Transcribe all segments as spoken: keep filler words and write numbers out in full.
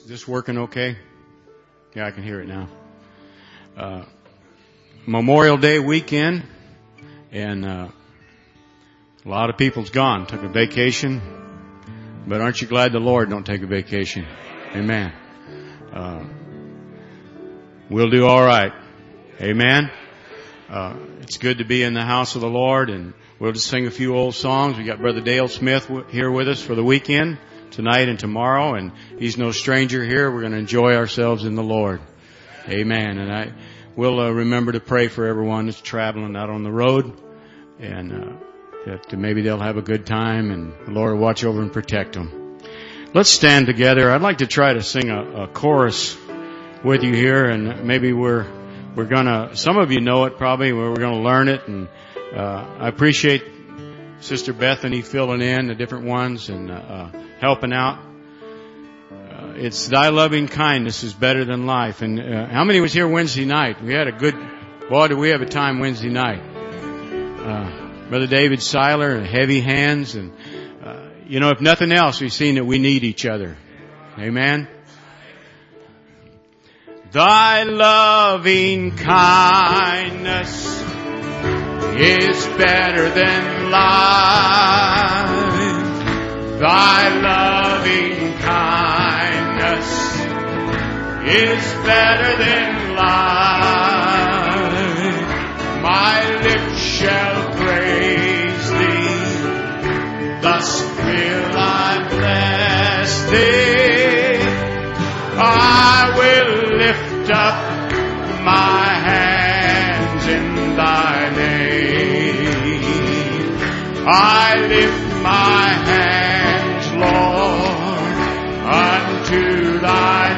this working okay? Yeah, I can hear it now. Uh, Memorial Day weekend, and uh, a lot of people's gone, took a vacation. But aren't you glad the Lord don't take a vacation? Amen. Uh, we'll do all right. Amen. Uh, it's good to be in the house of the Lord, and we'll just sing a few old songs. We got Brother Dale Smith w- here with us for the weekend, tonight and tomorrow, and he's no stranger here. We're going to enjoy ourselves in the Lord. Amen. And I will uh, remember to pray for everyone that's traveling out on the road, and uh, that maybe they'll have a good time, and the Lord will watch over and protect them. Let's stand together. I'd like to try to sing a, a chorus with you here, and maybe we're we're gonna. Some of you know it probably. We're gonna learn it, and uh, I appreciate Sister Bethany filling in the different ones and uh, uh, helping out. Uh, it's Thy loving kindness is better than life. And uh, how many was here Wednesday night? We had a good. Boy, did we have a time Wednesday night. Uh, Brother David Seiler and Heavy Hands, and uh, you know, if nothing else, we've seen that we need each other. Amen. Thy loving kindness is better than life. Thy loving kindness is better than life. My lips shall praise thee, thus will I bless thee. I will lift up my hands in thy name. I lift my hands, Lord, unto thy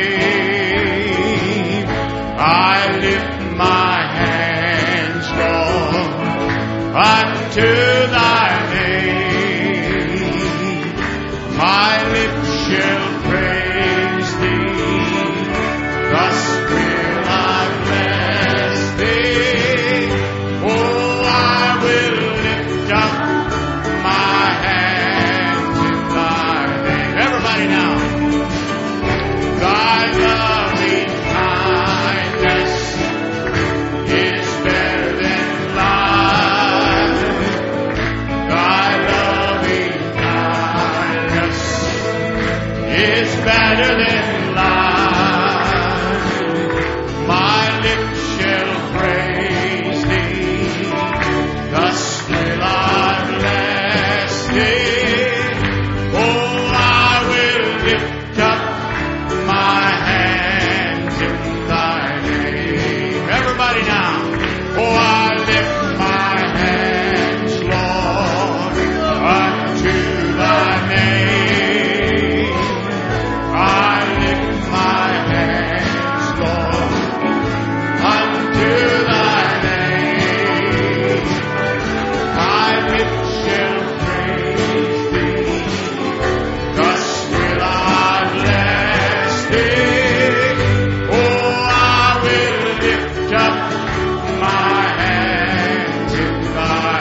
name. I lift my hands, Lord, unto thy name. My lips shall praise thee, thus will I bless thee. Oh, I will lift up my hands in thy name. Everybody now. Thy loving kindness is better than life. Thy loving kindness is better than life. My lips shall praise thee, thus will I bless thee. Oh, I will lift up my hands in thy name. Everybody now. Oh, I lift my hands, Lord, unto thy name. I lift my hands, Lord, unto thy name. My lips shall praise thee, thus will I bless thee. Oh, I will lift up my hands in thy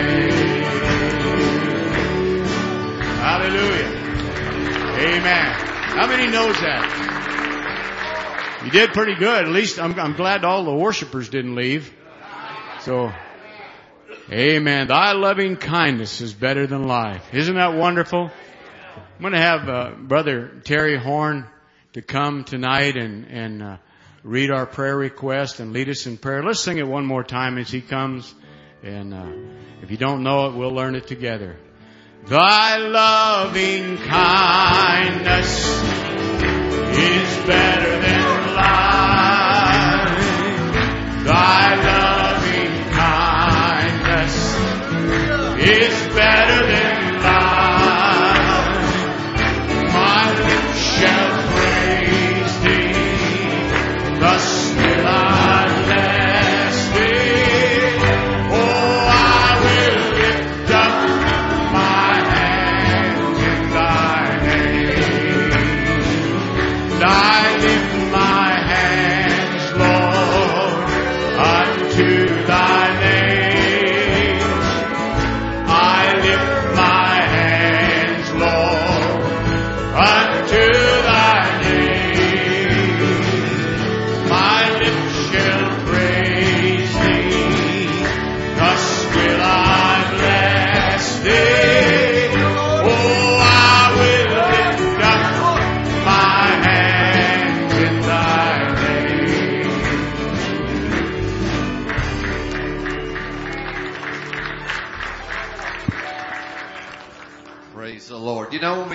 name. Hallelujah. Amen. How many knows that? You did pretty good. At least I'm, I'm glad all the worshipers didn't leave. So, amen. Thy loving kindness is better than life. Isn't that wonderful? I'm going to have uh, Brother Terry Horn to come tonight and, and uh, read our prayer request and lead us in prayer. Let's sing it one more time as he comes. And uh, if you don't know it, we'll learn it together. Thy loving kindness is better than life. Thy loving kindness is better than life. My lips shall praise thee, thus will I bless thee. Oh, I will lift up my hands in thy name. I lift my hands, Lord, unto thy name. I lift my hands, Lord, unto thy name.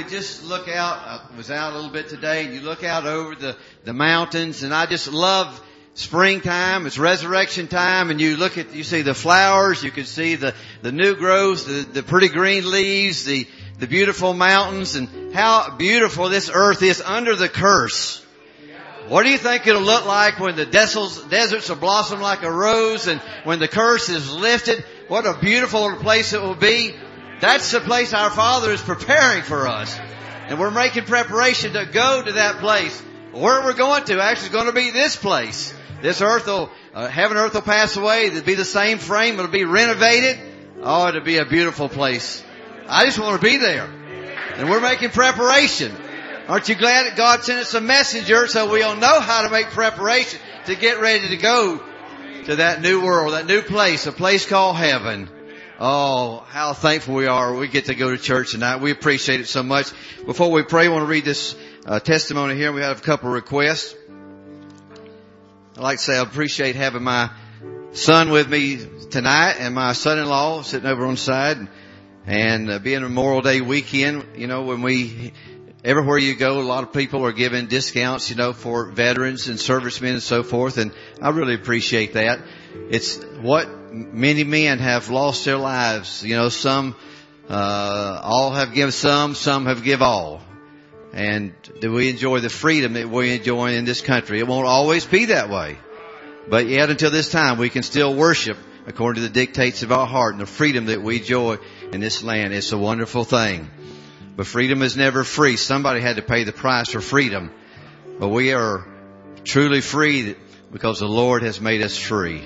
we just look out, I was out a little bit today, and you look out over the, the mountains, and I just love springtime. It's resurrection time, and you look at, you see the flowers, you can see the, the new growth, the, the pretty green leaves, the, the beautiful mountains, and how beautiful this earth is under the curse. What do you think it'll look like when the deserts will blossom like a rose, and when the curse is lifted? What a beautiful place it will be. That's the place our Father is preparing for us. And we're making preparation to go to that place. Where we're going to actually is going to be this place. This earth will, uh, heaven and earth will pass away. It'll be the same frame. It'll be renovated. Oh, it'll be a beautiful place. I just want to be there. And we're making preparation. Aren't you glad that God sent us a messenger so we'll know how to make preparation to get ready to go to that new world, that new place, a place called heaven. Oh, how thankful we are we get to go to church tonight. We appreciate it so much. Before we pray, I want to read this uh, testimony here. We have a couple of requests. I'd like to say I appreciate having my son with me tonight and my son-in-law sitting over on the side. And uh, being Memorial Day weekend, you know, when we... Everywhere you go, a lot of people are giving discounts, you know, for veterans and servicemen and so forth, and I really appreciate that. It's what many men have lost their lives. You know, some, uh, all have given some, some have give all. And do we enjoy the freedom that we enjoy in this country? It won't always be that way. But yet until this time, we can still worship according to the dictates of our heart and the freedom that we enjoy in this land. It's a wonderful thing. But freedom is never free. Somebody had to pay the price for freedom. But we are truly free because the Lord has made us free.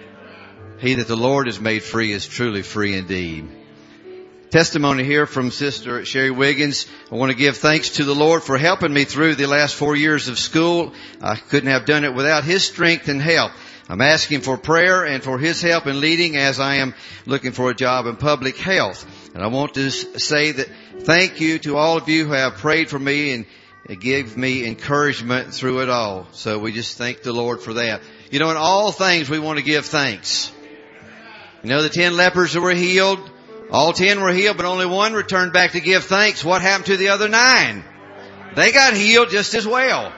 He that the Lord has made free is truly free indeed. Testimony here from Sister Sherry Wiggins. I want to give thanks to the Lord for helping me through the last four years of school. I couldn't have done it without His strength and help. I'm asking for prayer and for His help in leading as I am looking for a job in public health. And I want to say that thank you to all of you who have prayed for me and give me encouragement through it all. So we just thank the Lord for that. You know, in all things we want to give thanks. You know, the ten lepers that were healed, all ten were healed, but only one returned back to give thanks. What happened to the other nine? They got healed just as well.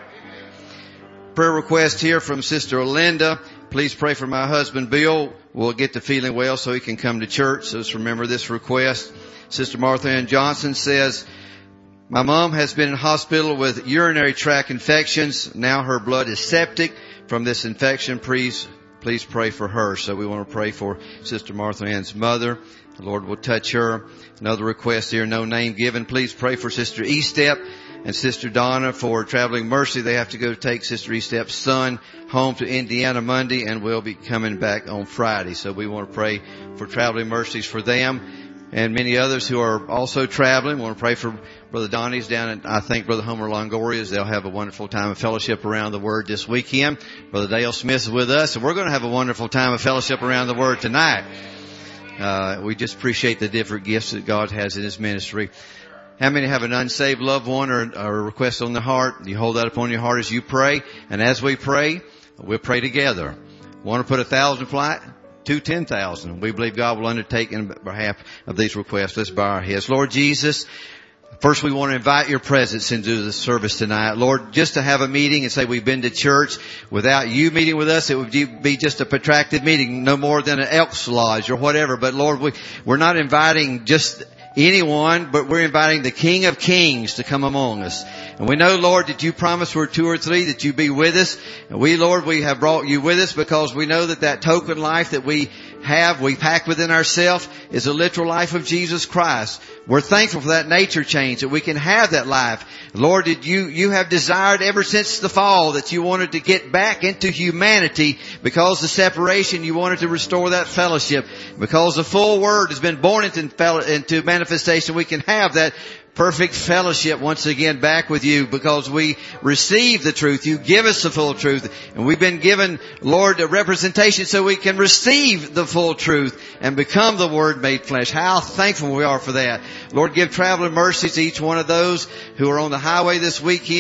Prayer request here from Sister Linda. Please pray for my husband, Bill. We'll get to feeling well so he can come to church. So just remember this request. Sister Martha Ann Johnson says, my mom has been in hospital with urinary tract infections. Now her blood is septic from this infection. Please, please pray for her. So we want to pray for Sister Martha Ann's mother. The Lord will touch her. Another request here, no name given. Please pray for Sister Estep and Sister Donna for traveling mercy. They have to go take Sister Estep's son home to Indiana Monday and will be coming back on Friday. So we want to pray for traveling mercies for them and many others who are also traveling. We want to pray for Brother Donnie's down at, I think, Brother Homer Longoria's. They'll have a wonderful time of fellowship around the Word this weekend. Brother Dale Smith is with us, and we're going to have a wonderful time of fellowship around the Word tonight. Uh, we just appreciate the different gifts that God has in His ministry. How many have an unsaved loved one or, or a request on the heart? You hold that upon your heart as you pray. And as we pray, we'll pray together. Want to put a thousand flight? Two, ten thousand. We believe God will undertake in behalf of these requests. Let's bow our heads. Lord Jesus, first we want to invite your presence into the service tonight. Lord, just to have a meeting and say we've been to church without you meeting with us, it would be just a protracted meeting, no more than an Elks Lodge or whatever. But Lord, we, we're not inviting just anyone, but we're inviting the King of Kings to come among us. And we know, Lord, that you promised we're two or three that you be with us. And we, Lord, we have brought you with us because we know that that token life that we have, we pack within ourselves is a literal life of Jesus Christ. We're thankful for that nature change, that we can have that life. Lord, did you, you have desired ever since the fall that you wanted to get back into humanity because the separation, you wanted to restore that fellowship. Because the full word has been born into, into manifestation, we can have that perfect fellowship once again back with you because we receive the truth. You give us the full truth. And we've been given, Lord, a representation so we can receive the full truth and become the Word made flesh. How thankful we are for that. Lord, give traveling mercies to each one of those who are on the highway this weekend.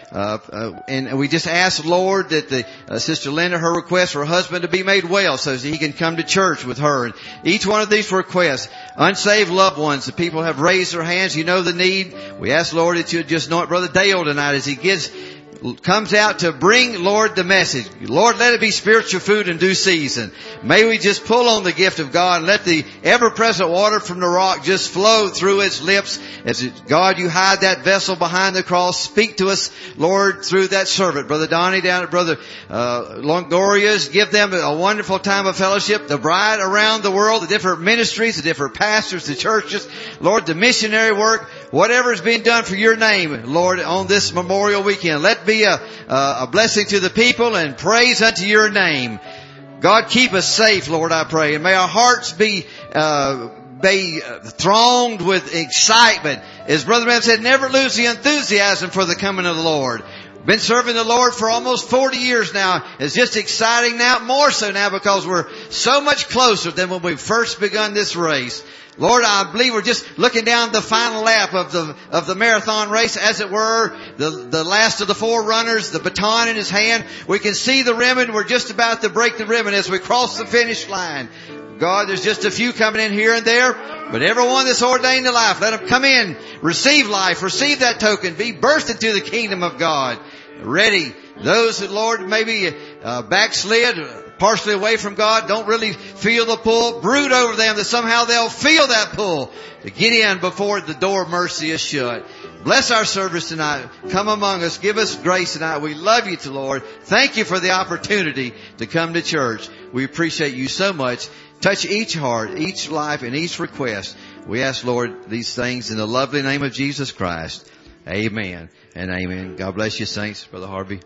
Uh, uh, and we just ask, Lord, that the uh, Sister Linda, her request for her husband to be made well so that he can come to church with her. And each one of these requests, unsaved loved ones, the people have raised their hands. You know the need. We ask, Lord, that you just anoint Brother Dale tonight as he gives, comes out to bring, Lord, the message. Lord, let it be spiritual food in due season. May we just pull on the gift of God and let the ever-present water from the rock just flow through its lips. As it, God, you hide that vessel behind the cross. Speak to us, Lord, through that servant. Brother Donnie down at Brother uh, Longoria's. Give them a wonderful time of fellowship. The bride around the world, the different ministries, the different pastors, the churches. Lord, the missionary work, whatever is being done for your name, Lord, on this Memorial Weekend. Let be a, a blessing to the people and praise unto your name. God, keep us safe, Lord, I pray. And may our hearts be, uh, be thronged with excitement. As Brother Branham said, never lose the enthusiasm for the coming of the Lord. Been serving the Lord for almost forty years now. It's just exciting now, more so now because we're so much closer than when we first begun this race. Lord, I believe we're just looking down the final lap of the of the marathon race, as it were. The the last of the four runners, the baton in his hand. We can see the ribbon. We're just about to break the ribbon as we cross the finish line. God, there's just a few coming in here and there, but everyone that's ordained to life, let them come in, receive life, receive that token, be birthed into the kingdom of God. Ready. Those that, Lord, maybe uh, backslid, partially away from God, don't really feel the pull. Brood over them that somehow they'll feel that pull to get in before the door of mercy is shut. Bless our service tonight. Come among us. Give us grace tonight. We love you, to Lord. Thank you for the opportunity to come to church. We appreciate you so much. Touch each heart, each life, and each request. We ask, Lord, these things in the lovely name of Jesus Christ. Amen and amen. God bless you, saints. Brother Harvey.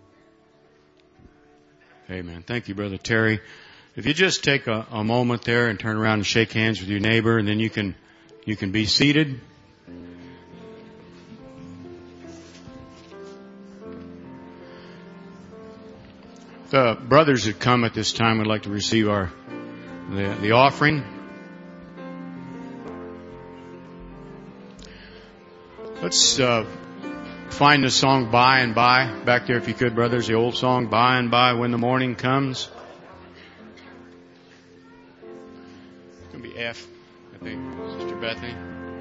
Amen. Thank you, Brother Terry. If you just take a, a moment there and turn around and shake hands with your neighbor, and then you can you can be seated. The brothers that come at this time would like to receive our the, the offering. Let's uh, find the song "By and By" back there, if you could, brothers. The old song "By and By When the Morning Comes." It's going to be F, I think, Sister Bethany.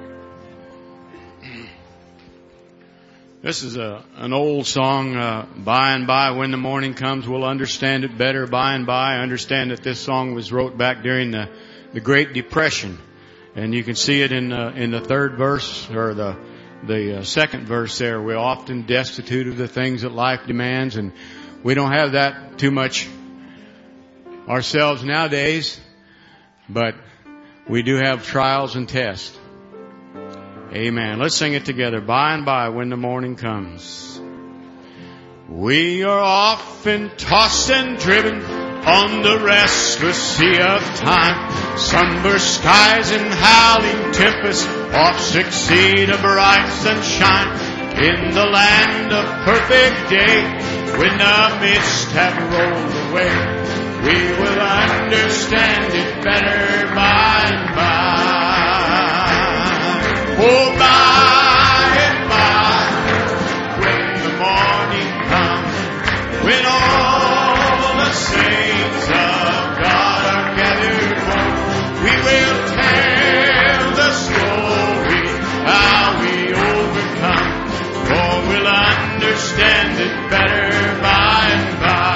This is a an old song. Uh, "By and By When the Morning Comes," we'll understand it better by and by. I understand that this song was wrote back during the the Great Depression, and you can see it in the, in the third verse, or the the uh, second verse there. We're often destitute of the things that life demands, and we don't have that too much ourselves nowadays, but we do have trials and tests. Amen. Let's sing it together. By and by when the morning comes. We are often tossed and driven on the restless sea of time. Somber skies and howling tempests oft succeed a bright sunshine. In the land of perfect day, when the mist have rolled away, we will understand it better by and by. Oh, by and by, when the morning comes, when all the saints of God are gathered home, we will tell the story how we overcome, for we'll understand it better by and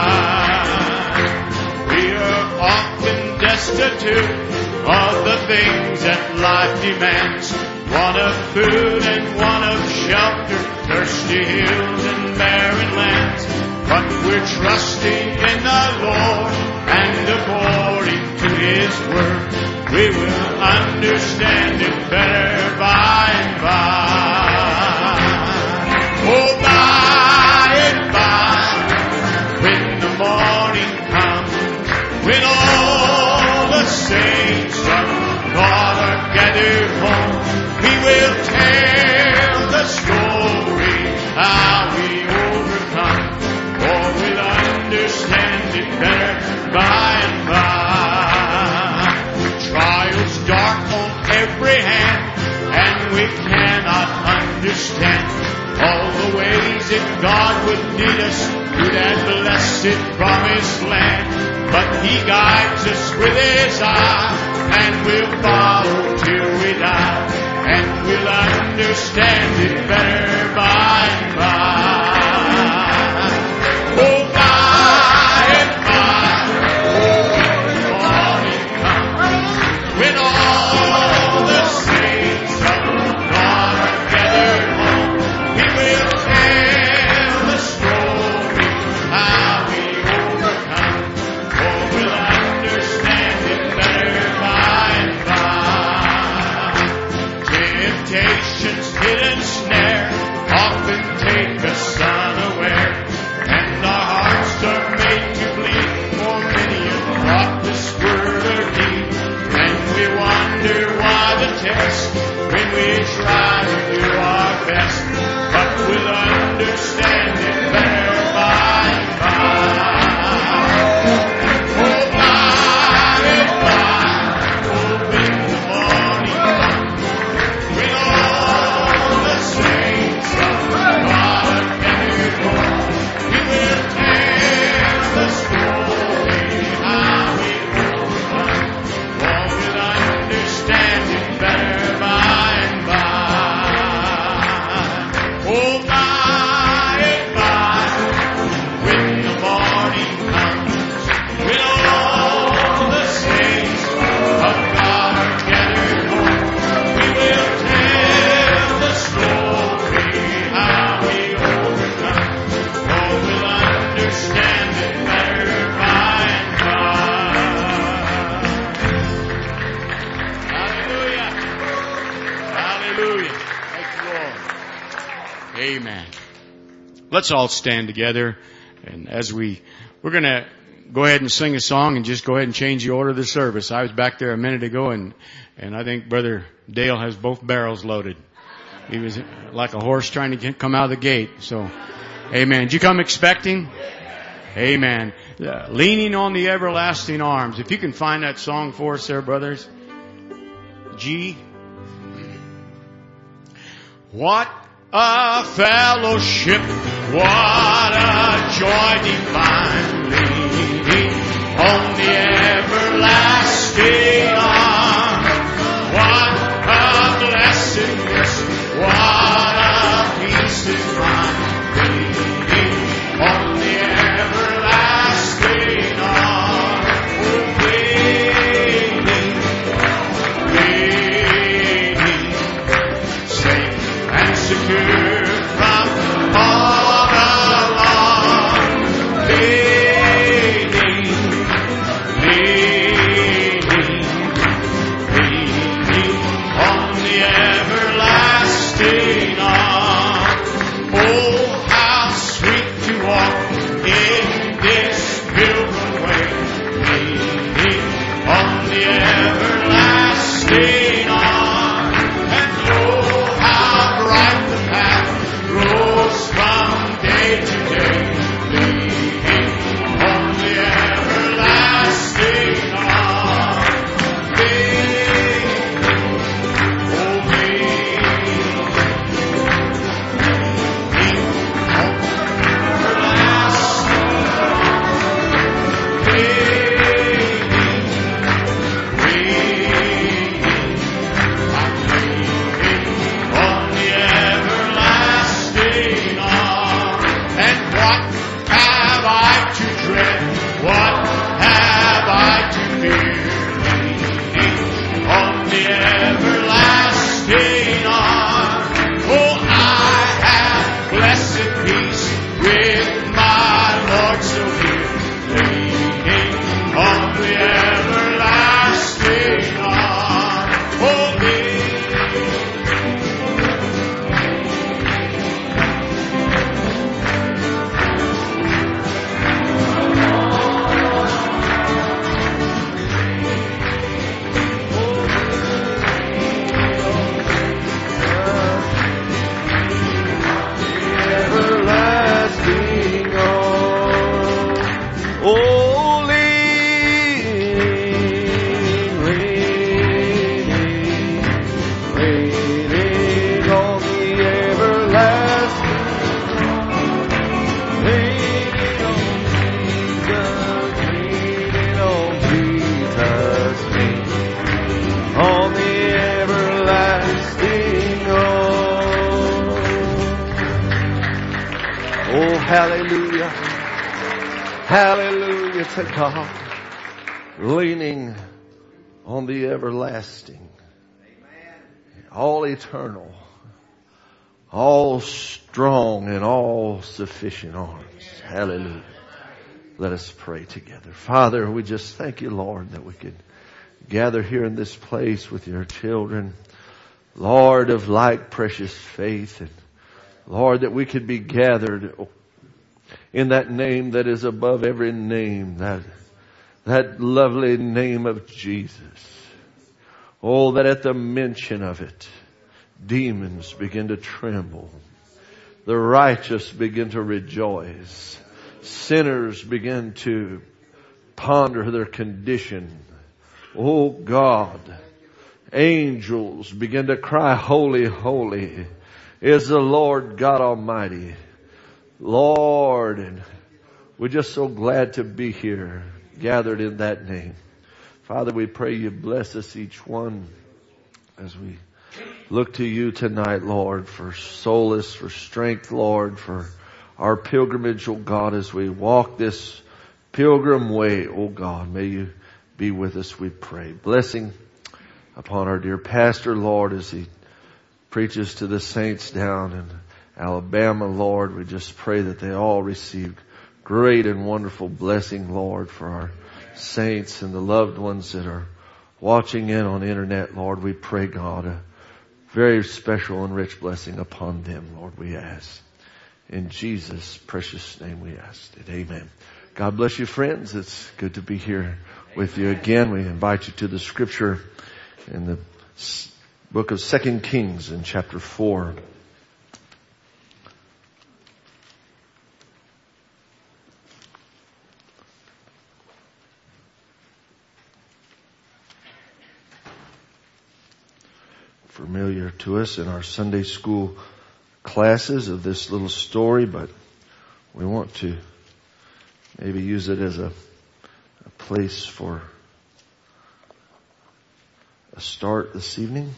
by. We are often destitute of the things that life demands, one of food and one of shelter, thirsty hills and barren lands. But we're trusting in the Lord, and according to His word, we will understand it better by and by. Oh, by and by, when the morning comes, when all the saints of God are gathered home, we will tell the story how we overcome, for we'll understand it better by and by. With trials dark on every hand, and we cannot all the ways that God would lead us to that blessed promised land. But He guides us with His eye, and we'll follow till we die, and we'll understand it better by and by. Oh, by and by, when the morning comes, when all the saints of God are gathered home, we will tell the story how we overcome. Oh, we'll understand it better by and by. Temptation's hidden snare often take us unaware, and our hearts are made to bleed for many a thoughtless word or deed. And we wonder why the test when we try to do our best, but we'll understand it better by and by. Oh, by and by, oh, when the morning comes, when all the saints of God are gathered home, we will tell the story how we overcome. Oh, we'll understand it better by and by. Oh, by and by, when the morning comes, when all the saints of God are gathered home, we will tell the story how we overcome. Oh, we'll understand it better by and by. Hallelujah. Hallelujah. Thank you, Lord. Amen. Let's all stand together, and as we, we're going to go ahead and sing a song and just go ahead and change the order of the service. I was back there a minute ago, and, and I think Brother Dale has both barrels loaded. He was like a horse trying to get, come out of the gate. So, amen. Did you come expecting? Amen. Uh, leaning on the everlasting arms. If you can find that song for us there, brothers. G. What a fellowship, what a joy divine, leaning on the everlasting arms. What a blessedness, what a peace is mine, leaning on the everlasting arms. Oh, waiting, waiting, safe and secure from all alarm, leaning, leaning, Hallelujah. Hallelujah to God. Leaning on the everlasting. All eternal. All strong and all sufficient arms. Hallelujah. Let us pray together. Father, we just thank you, Lord, that we could gather here in this place with your children. Lord, of like precious faith. And Lord, that we could be gathered in that name that is above every name, that, that lovely name of Jesus. Oh, that at the mention of it, demons begin to tremble. The righteous begin to rejoice. Sinners begin to ponder their condition. Oh God, angels begin to cry, holy, holy is the Lord God Almighty. Lord, and we're just so glad to be here, gathered in that name. Father, we pray you bless us each one as we look to you tonight, Lord, for solace, for strength, Lord, for our pilgrimage, oh God, as we walk this pilgrim way, oh God. May you be with us, we pray. Blessing upon our dear pastor, Lord, as he preaches to the saints down in Alabama, Lord. We just pray that they all receive great and wonderful blessing, Lord, for our saints and the loved ones that are watching in on the internet, Lord. We pray, God, a very special and rich blessing upon them, Lord, we ask. In Jesus' precious name we ask it. Amen. God bless you, friends. It's good to be here with you again. We invite you to the scripture in the book of Second Kings in chapter four. Familiar to us in our Sunday school classes of this little story, but we want to maybe use it as a, a place for a start this evening.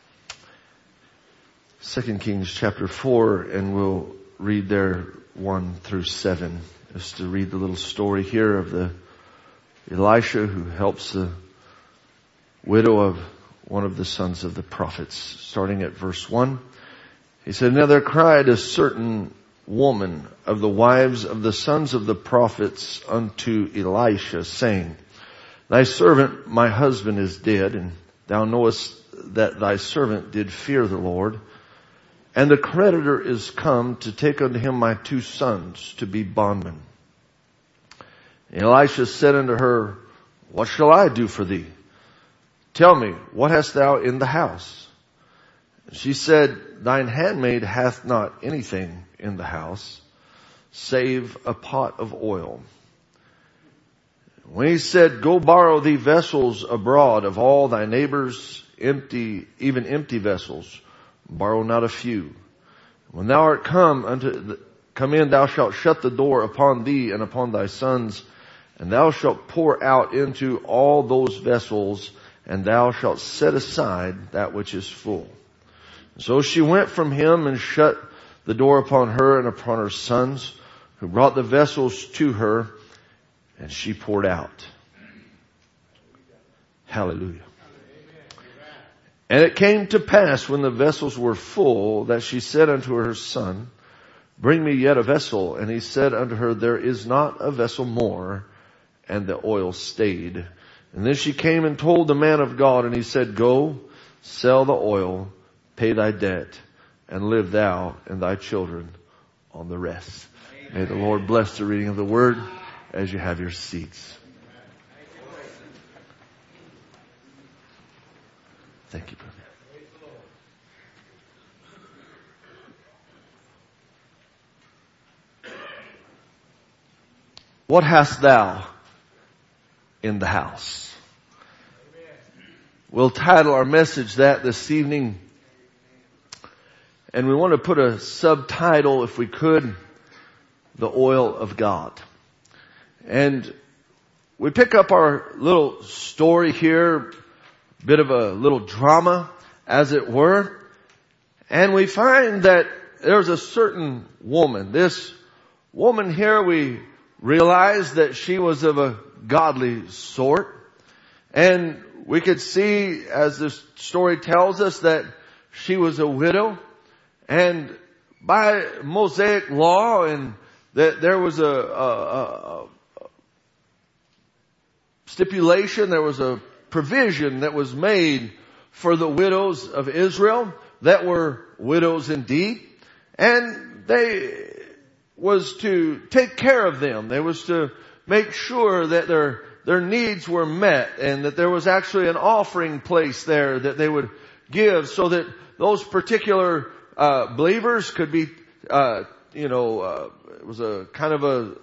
Second Kings chapter four, and we'll read there one through seven. Just to read the little story here of the Elisha who helps the widow of one of the sons of the prophets. Starting at verse one. He said, "Now there cried a certain woman of the wives of the sons of the prophets unto Elisha, saying, Thy servant, my husband, is dead, and thou knowest that thy servant did fear the Lord. And the creditor is come to take unto him my two sons to be bondmen. And Elisha said unto her, What shall I do for thee? Tell me, what hast thou in the house? And she said, Thine handmaid hath not anything in the house, save a pot of oil. When he said, Go borrow thee vessels abroad of all thy neighbors, empty, even empty vessels, borrow not a few. When thou art come unto the, come in, thou shalt shut the door upon thee and upon thy sons, and thou shalt pour out into all those vessels, and thou shalt set aside that which is full. So she went from him and shut the door upon her and upon her sons, who brought the vessels to her, and she poured out. Hallelujah. And it came to pass when the vessels were full that she said unto her son, Bring me yet a vessel. And he said unto her, There is not a vessel more. And the oil stayed. And then she came and told the man of God, and he said, Go, sell the oil, pay thy debt, and live thou and thy children on the rest. Amen. May the Lord bless the reading of the word as you have your seats. Thank you, brother. What hast thou in the house? We'll title our message that this evening. And we want to put a subtitle, if we could, The Oil of God. And we pick up our little story here, a bit of a little drama, as it were. And we find that there's a certain woman. This woman here, we realize that she was of a godly sort. And we could see, as this story tells us, that she was a widow. And by Mosaic law, and that there was a, a, a stipulation, there was a provision that was made for the widows of Israel that were widows indeed. And they was to take care of them. They was to make sure that their their needs were met, and that there was actually an offering place there that they would give, so that those particular uh believers could be, uh you know, uh, it was a kind of a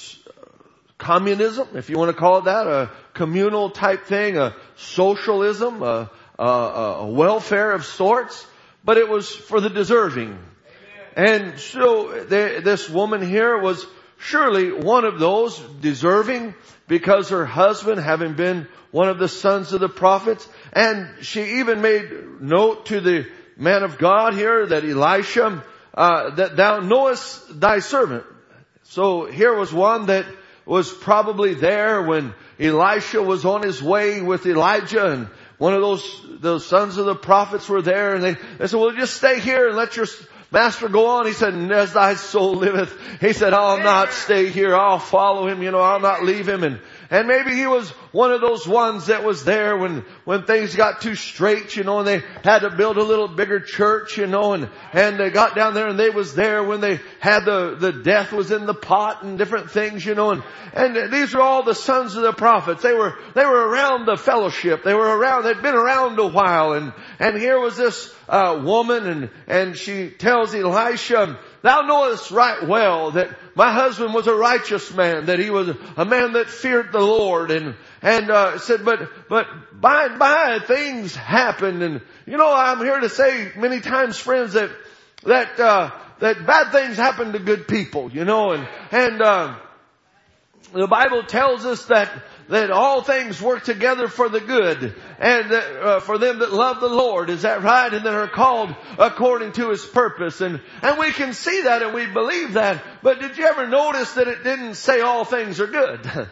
communism, if you want to call it that, a communal type thing, a socialism, a, a, a welfare of sorts, but it was for the deserving. And so they, this woman here was surely one of those deserving, because her husband, having been one of the sons of the prophets, and she even made note to the man of God here, that Elisha, uh, that thou knowest thy servant. So here was one that was probably there when Elisha was on his way with Elijah, and one of those, those sons of the prophets were there, and they, they said, well, just stay here and let your master go on. He said, as thy soul liveth. He said, I'll not stay here. I'll follow him. You know, I'll not leave him. And, and maybe he was one of those ones that was there when, when things got too straight, you know, and they had to build a little bigger church, you know, and, and they got down there and they was there when they had the, the death was in the pot and different things, you know, and, and these are all the sons of the prophets. They were, they were around the fellowship. They were around, they'd been around a while, and, and here was this, uh, woman, and, and she tells Elisha, thou knowest right well that my husband was a righteous man, that he was a man that feared the Lord, and, and, uh, said, but, but by and by things happened. And, you know, I'm here to say many times, friends, that, that, uh, that bad things happen to good people, you know, and, and, uh, the Bible tells us that, that all things work together for the good, and that, uh, for them that love the Lord. Is that right? And that are called according to His purpose. And, and we can see that and we believe that. But did you ever notice that it didn't say all things are good?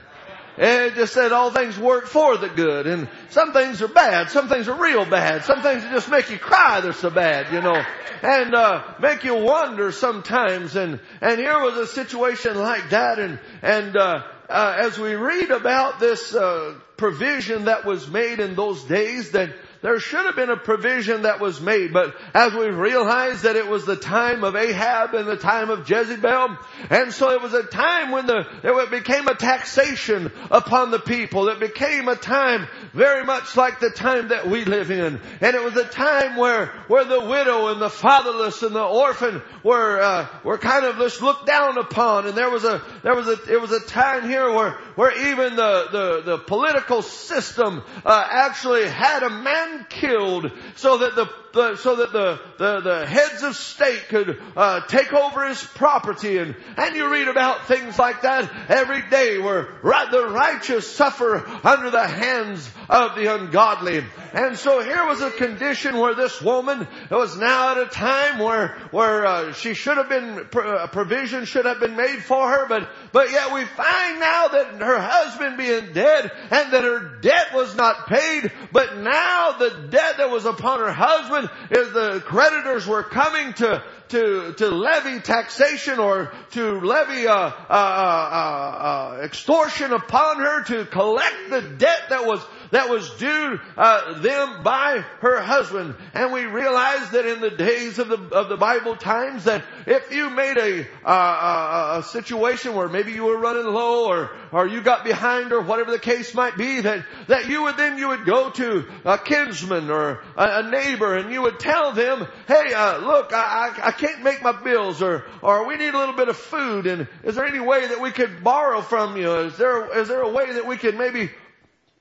It just said all things work for the good. And some things are bad. Some things are real bad. Some things just make you cry they're so bad, you know. And, uh, make you wonder sometimes. And, and here was a situation like that. And, and, uh, uh, as we read about this, uh, provision that was made in those days, that there should have been a provision that was made. But as we realize that it was the time of Ahab and the time of Jezebel, and so it was a time when the, it became a taxation upon the people. It became a time very much like the time that we live in. And it was a time where, where the widow and the fatherless and the orphan were, uh, were kind of just looked down upon. And there was a, there was a, it was a time here where, where even the, the, the political system, uh, actually had a man killed so that the, the so that the, the, the heads of state could uh, take over his property. And, and you read about things like that every day, where right, the righteous suffer under the hands of the ungodly. And so here was a condition where this woman was now at a time where where uh, she should have been, uh, provision should have been made for her, but but yet we find now that her husband being dead, and that her debt was not paid, but now the debt that was upon her husband is the creditors were coming to to to levy taxation, or to levy uh, uh, uh, uh, extortion upon her, to collect the debt that was that was due uh, them by her husband. And we realize that in the days of the of the Bible times, that if you made a uh, a situation where maybe you were running low, or or you got behind, or whatever the case might be, that that you would then you would go to a kinsman or a, a neighbor, and you would tell them, hey, uh, look, I, I I can't make my bills, or or we need a little bit of food, and is there any way that we could borrow from you? Is there is there a way that we could maybe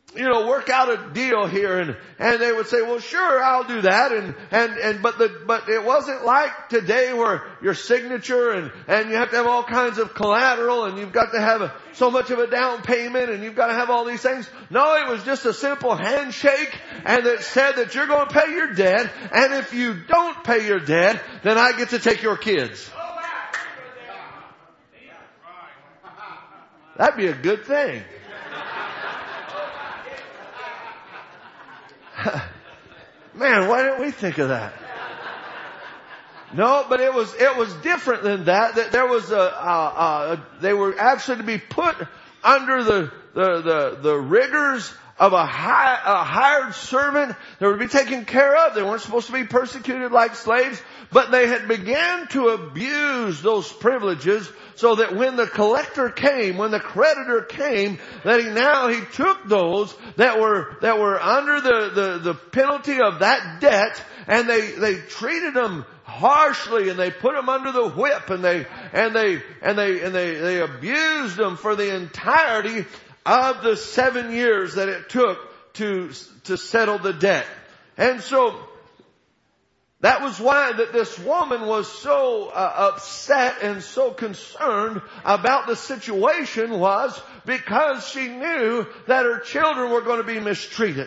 you know, work out a deal here. And, and they would say, well, sure, I'll do that. And, and, and, but the, but it wasn't like today where your signature and, and you have to have all kinds of collateral and you've got to have a, so much of a down payment and you've got to have all these things. No, it was just a simple handshake and it said that you're going to pay your debt. And if you don't pay your debt, then I get to take your kids. That'd be a good thing. Man, why didn't we think of that? No, but it was, it was different than that. That there was a, uh, uh, they were actually to be put under the, the, the, the rigors of a, high, a hired servant. They were to be taken care of. They weren't supposed to be persecuted like slaves, but they had began to abuse those privileges so that when the collector came, when the creditor came, that he now, he took those that were, that were under the, the, the penalty of that debt and they, they treated them harshly and they put them under the whip and they, and they, and they, and they, they abused them for the entirety of the seven years that it took to, to settle the debt. And so, that was why that this woman was so uh, upset and so concerned about the situation, was because she knew that her children were going to be mistreated.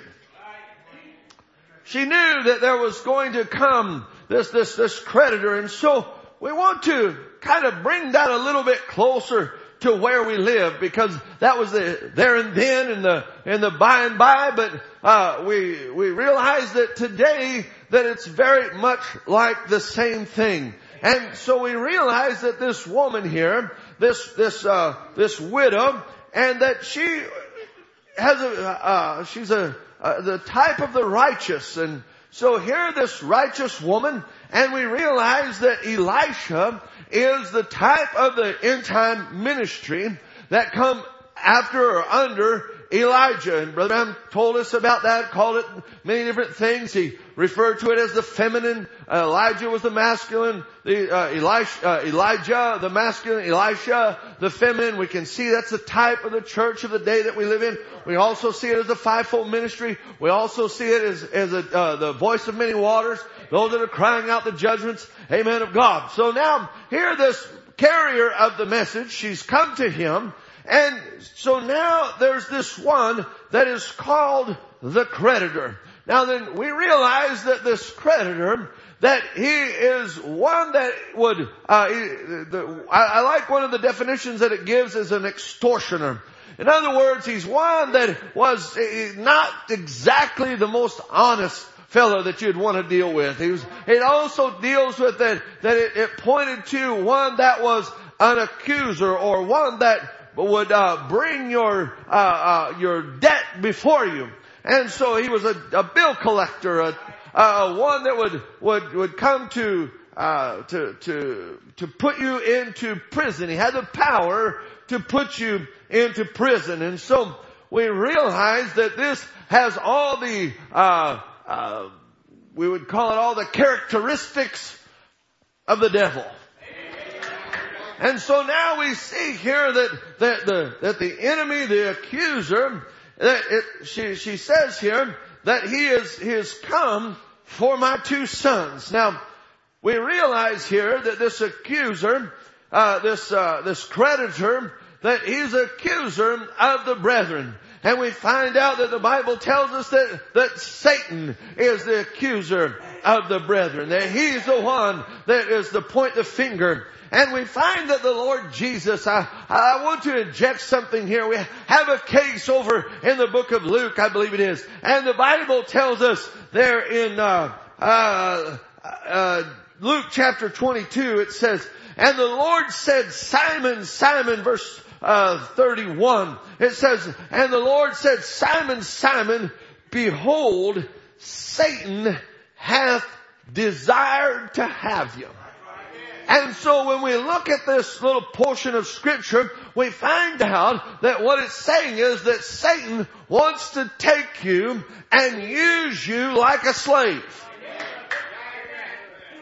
She knew that there was going to come this, this, this creditor. And so we want to kind of bring that a little bit closer to where we live, because that was the there and then in the in the by and by. But uh we we realize that today that it's very much like the same thing. And so we realize that this woman here, this this uh this widow, and that she has a uh she's a uh, the type of the righteous. And so here this righteous woman, and we realize that Elisha is the type of the end time ministry that come after or under Elijah. And Brother Branham told us about that, called it many different things. He referred to it as the feminine. Uh, Elijah was the masculine. The, uh, Elisha, uh, Elijah, the masculine. Elisha, the feminine. We can see that's the type of the church of the day that we live in. We also see it as the fivefold ministry. We also see it as, as a, uh, the voice of many waters. Those that are crying out the judgments, amen, of God. So now, here this carrier of the message, she's come to him. And so now there's this one that is called the creditor. Now then, we realize that this creditor, that he is one that would, uh, he, the, I, I like one of the definitions that it gives as an extortioner. In other words, he's one that was not exactly the most honest fellow that you'd want to deal with. He was, it also deals with that, that it, it pointed to one that was an accuser, or one that would uh, bring your uh, uh, your debt before you. And so he was a, a bill collector, a, a one that would would would come to uh, to to to put you into prison. He had the power to put you into prison. And so we realize that this has all the uh, uh, we would call it all the characteristics of the devil. And so now we see here that, that the, that the enemy, the accuser, that it, she, she says here that he is, he has come for my two sons. Now, we realize here that this accuser, uh, this, uh, this creditor, that he's an accuser of the brethren. And we find out that the Bible tells us that, that Satan is the accuser of the brethren. That he's the one that is to point the finger. And we find that the Lord Jesus, I, I want to inject something here. We have a case over in the book of Luke, I believe it is. And the Bible tells us there in uh, uh, uh, Luke chapter twenty-two, it says, and the Lord said, Simon, Simon, verse uh, thirty-one, it says, and the Lord said, Simon, Simon, behold, Satan hath desired to have you. And so when we look at this little portion of Scripture, we find out that what it's saying is that Satan wants to take you and use you like a slave.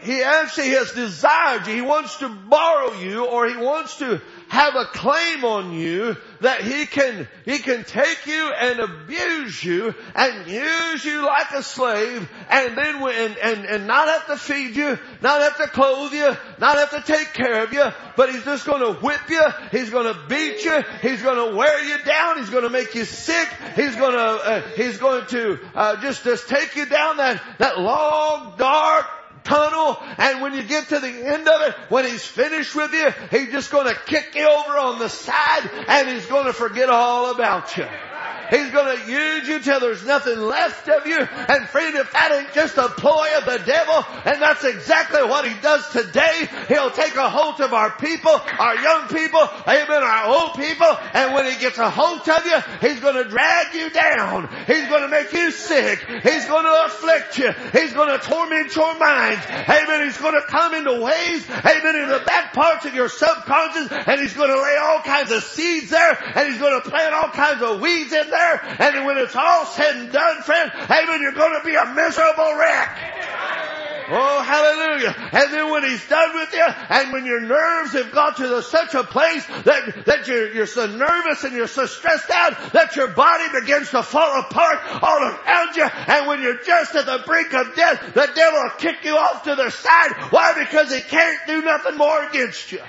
he actually has desired you. He wants to borrow you, or he wants to have a claim on you that he can, he can take you and abuse you and use you like a slave, and then and, and, and not have to feed you, not have to clothe you, not have to take care of you, but he's just going to whip you, he's going to beat you, he's going to wear you down, he's going to make you sick, he's going to, uh, he's going to, uh, just, just take you down that, that long, dark tunnel, and when you get to the end of it, when he's finished with you, he's just going to kick you over on the side, and he's going to forget all about you. He's going to use you till there's nothing left of you. And friend, if that ain't just a ploy of the devil, and that's exactly what he does today, he'll take a hold of our people, our young people, amen, our old people, and when he gets a hold of you, he's going to drag you down. He's going to make you sick. He's going to afflict you. He's going to torment your mind. Amen. He's going to come into ways, amen, in the back parts of your subconscious, and he's going to lay all kinds of seeds there, and he's going to plant all kinds of weeds in there. And when it's all said and done, friend, amen, you're going to be a miserable wreck. Oh, hallelujah. And then when he's done with you, and when your nerves have got to the, such a place that, that you're, you're so nervous and you're so stressed out that your body begins to fall apart all around you, and when you're just at the brink of death, the devil will kick you off to the side. Why? Because he can't do nothing more against you.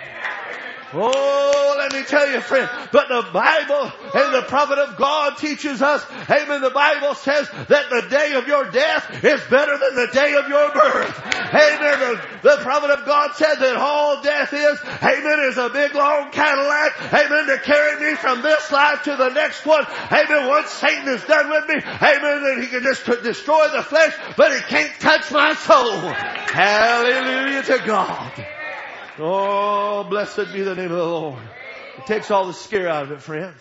Oh, let me tell you, friend, but the Bible and the prophet of God teaches us, amen, the Bible says that the day of your death is better than the day of your birth. Amen. The, the prophet of God said that all death is, amen, is a big long Cadillac, amen, to carry me from this life to the next one. Amen. Once Satan is done with me, amen, then he can just destroy the flesh, but he can't touch my soul. Hallelujah to God. Oh, blessed be the name of the Lord. It takes all the scare out of it, friends.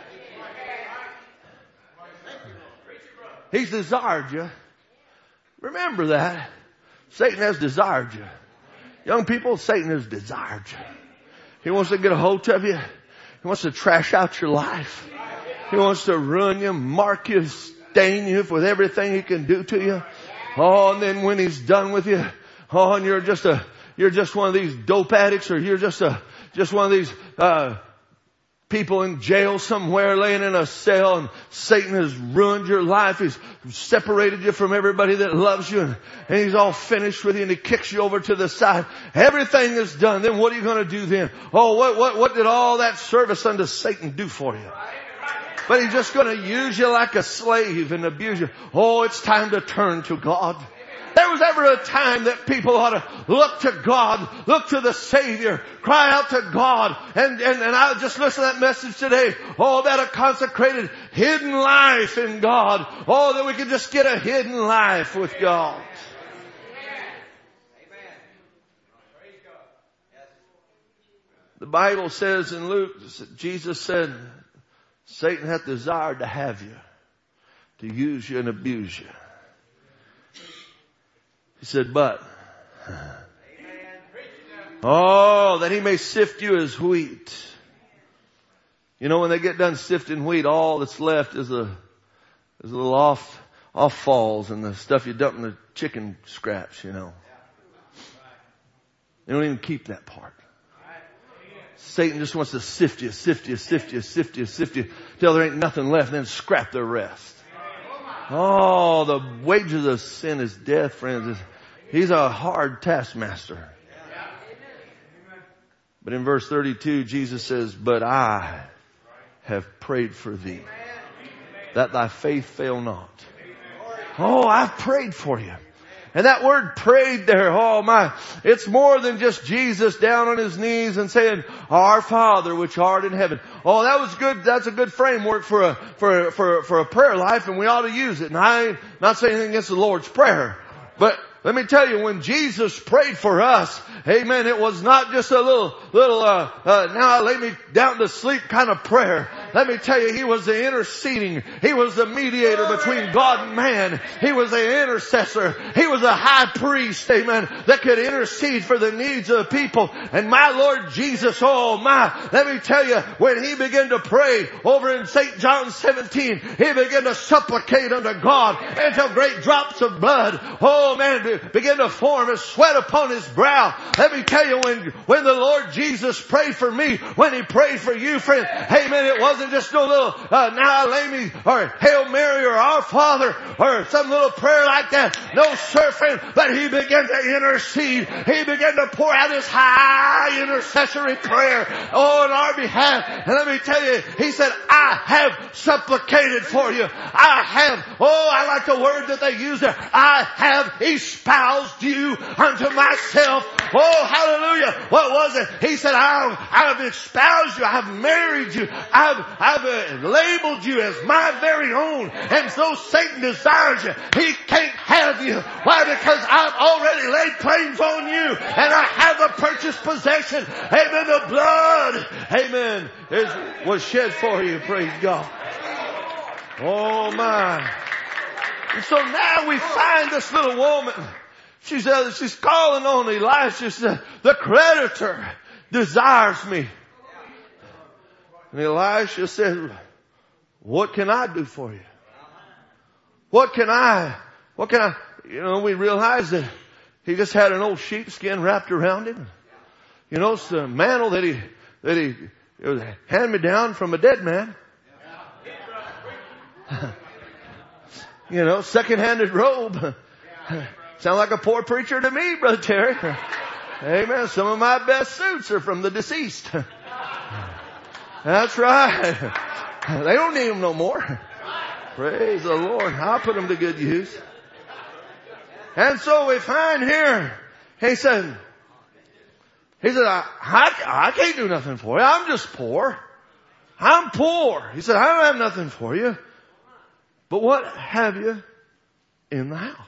He's desired you. Remember that. Satan has desired you. Young people, Satan has desired you. He wants to get a hold of you. He wants to trash out your life. He wants to ruin you, mark you, stain you with everything he can do to you. Oh, and then when he's done with you, oh, and you're just a You're just one of these dope addicts, or you're just a, just one of these, uh, people in jail somewhere laying in a cell, and Satan has ruined your life. He's separated you from everybody that loves you, and, and he's all finished with you, and he kicks you over to the side. Everything is done. Then what are you going to do then? Oh, what, what, what did all that service unto Satan do for you? But he's just going to use you like a slave and abuse you. Oh, it's time to turn to God. There was ever a time that people ought to look to God, look to the Savior, cry out to God. And, and, and I just listened to that message today. Oh, about a consecrated, hidden life in God. Oh, that we could just get a hidden life with God. The Bible says in Luke, Jesus said, Satan hath desired to have you, to use you and abuse you. He said, but, oh, that he may sift you as wheat. You know, when they get done sifting wheat, all that's left is a, is a little off, off falls and the stuff you dump in the chicken scraps, you know. They don't even keep that part. Satan just wants to sift you, sift you, sift you, sift you, sift you, till there ain't nothing left, and then scrap the rest. Oh, the wages of sin is death, friends. He's a hard taskmaster. But in verse thirty-two, Jesus says, but I have prayed for thee, that thy faith fail not. Oh, I've prayed for you. And that word prayed there, oh my, it's more than just Jesus down on his knees and saying, Our Father which art in heaven. Oh, that was good. That's a good framework for a, for, for, for a prayer life, and we ought to use it. And I'm not saying anything against the Lord's Prayer, but let me tell you, when Jesus prayed for us, amen, it was not just a little, little, uh, uh, now I lay me down to sleep kind of prayer. Let me tell you, He was the interceding. He was the mediator between God and man. He was the intercessor. He was a high priest, amen, that could intercede for the needs of the people. And my Lord Jesus, oh my, let me tell you, when He began to pray over in Saint John seventeen, He began to supplicate unto God until great drops of blood, oh man, began to form and sweat upon His brow. Let me tell you, when, when the Lord Jesus prayed for me, when He prayed for you, friend, amen, it wasn't just no little, uh, now I lay me, or Hail Mary, or Our Father, or some little prayer like that. No, sir, friend, but He began to intercede. He began to pour out His high intercessory prayer, oh, on our behalf. And let me tell you, He said, I have supplicated for you. I have, oh, I like the word that they use there. I have espoused you unto myself. Oh, hallelujah. What was it? He said, I've, I've espoused you. I've married you. I've, I've uh, labeled you as my very own. And so Satan desires you. He can't have you. Why? Because I've already laid claims on you. And I have a purchased possession. Amen. The blood, amen, is, was shed for you. Praise God. Oh my. And so now we find this little woman. She says, she's calling on Elisha. She says, the creditor desires me. And Elisha said, what can I do for you? What can I, what can I, you know, we realize that he just had an old sheepskin wrapped around him. You know, it's the mantle that he, that he, it was hand me down from a dead man. You know, second-handed robe. Sound like a poor preacher to me, Brother Terry. Amen. Some of my best suits are from the deceased. That's right. They don't need them no more. Praise the Lord. I'll put them to good use. And so we find here, he said, he said, I, I, I can't do nothing for you. I'm just poor. I'm poor. He said, I don't have nothing for you. But what have you in the house?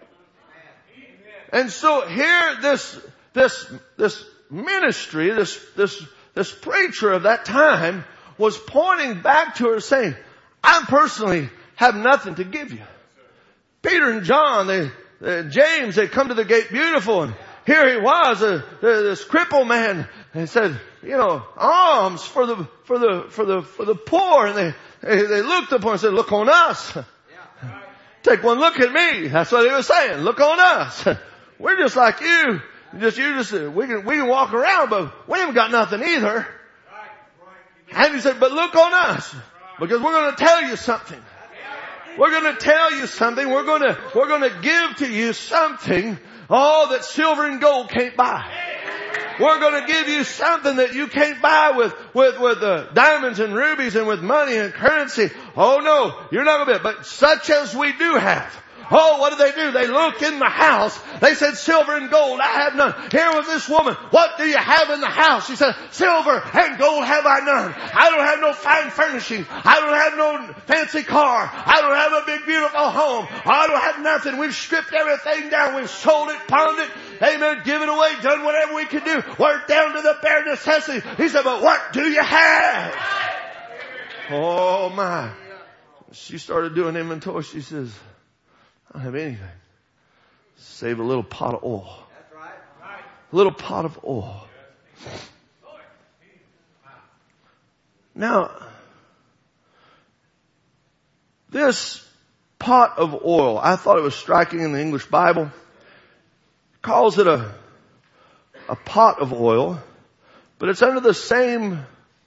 And so here, this, this, this ministry, this, this, this preacher of that time was pointing back to her saying, I personally have nothing to give you. Peter and John, they, uh, James, they come to the gate beautiful, and here he was, uh, this crippled man, and he said, you know, alms for the, for the, for the, for the poor. And they, they, they looked upon and said, look on us. Take one look at me. That's what he was saying. Look on us. We're just like you. Just, you just, we can, we can walk around, but we haven't got nothing either. And he said, but look on us, because we're going to tell you something. We're going to tell you something. We're going to, we're going to give to you something, all that silver and gold can't buy. We're going to give you something that you can't buy with, with, with uh, diamonds and rubies and with money and currency. Oh no, you're not going to be, but such as we do have. Oh, what did they do? They looked in the house. They said, silver and gold, I have none. Here was this woman. What do you have in the house? She said, silver and gold have I none. I don't have no fine furnishings. I don't have no fancy car. I don't have a big beautiful home. I don't have nothing. We've stripped everything down. We've sold it, pawned it. Amen. Given away, done whatever we could do. We're down to the bare necessity. He said, but what do you have? Oh my. She started doing inventory. She says, I don't have anything. Save a little pot of oil. That's right. A little pot of oil. Now, this pot of oil, I thought it was striking in the English Bible. It calls it a, a pot of oil, but it's under the same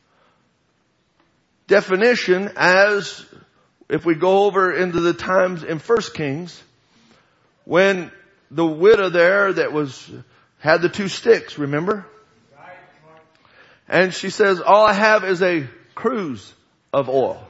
definition as if we go over into the times in First Kings, when the widow there that was, had the two sticks, remember? And she says, all I have is a cruse of oil.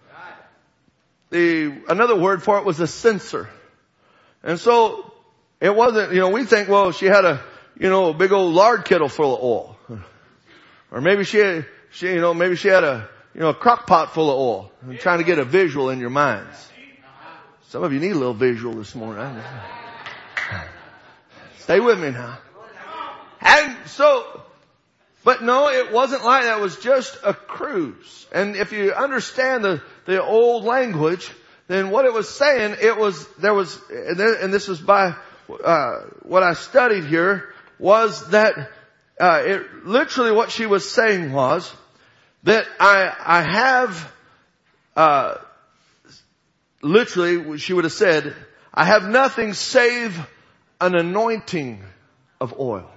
The, another word for it was a censer. And so, it wasn't, you know, we think, well, she had a, you know, a big old lard kettle full of oil. Or maybe she had, she, you know, maybe she had a, you know, a crock pot full of oil. I'm trying to get a visual in your minds. Some of you need a little visual this morning. Stay with me now. And so, But no, it wasn't like that. It was just a cruise. And if you understand the, the old language, then what it was saying, it was, there was, and this is by, uh, what I studied here, was that, uh, it, literally what she was saying was, that I, I have, uh, literally, she would have said, I have nothing save an anointing of oil.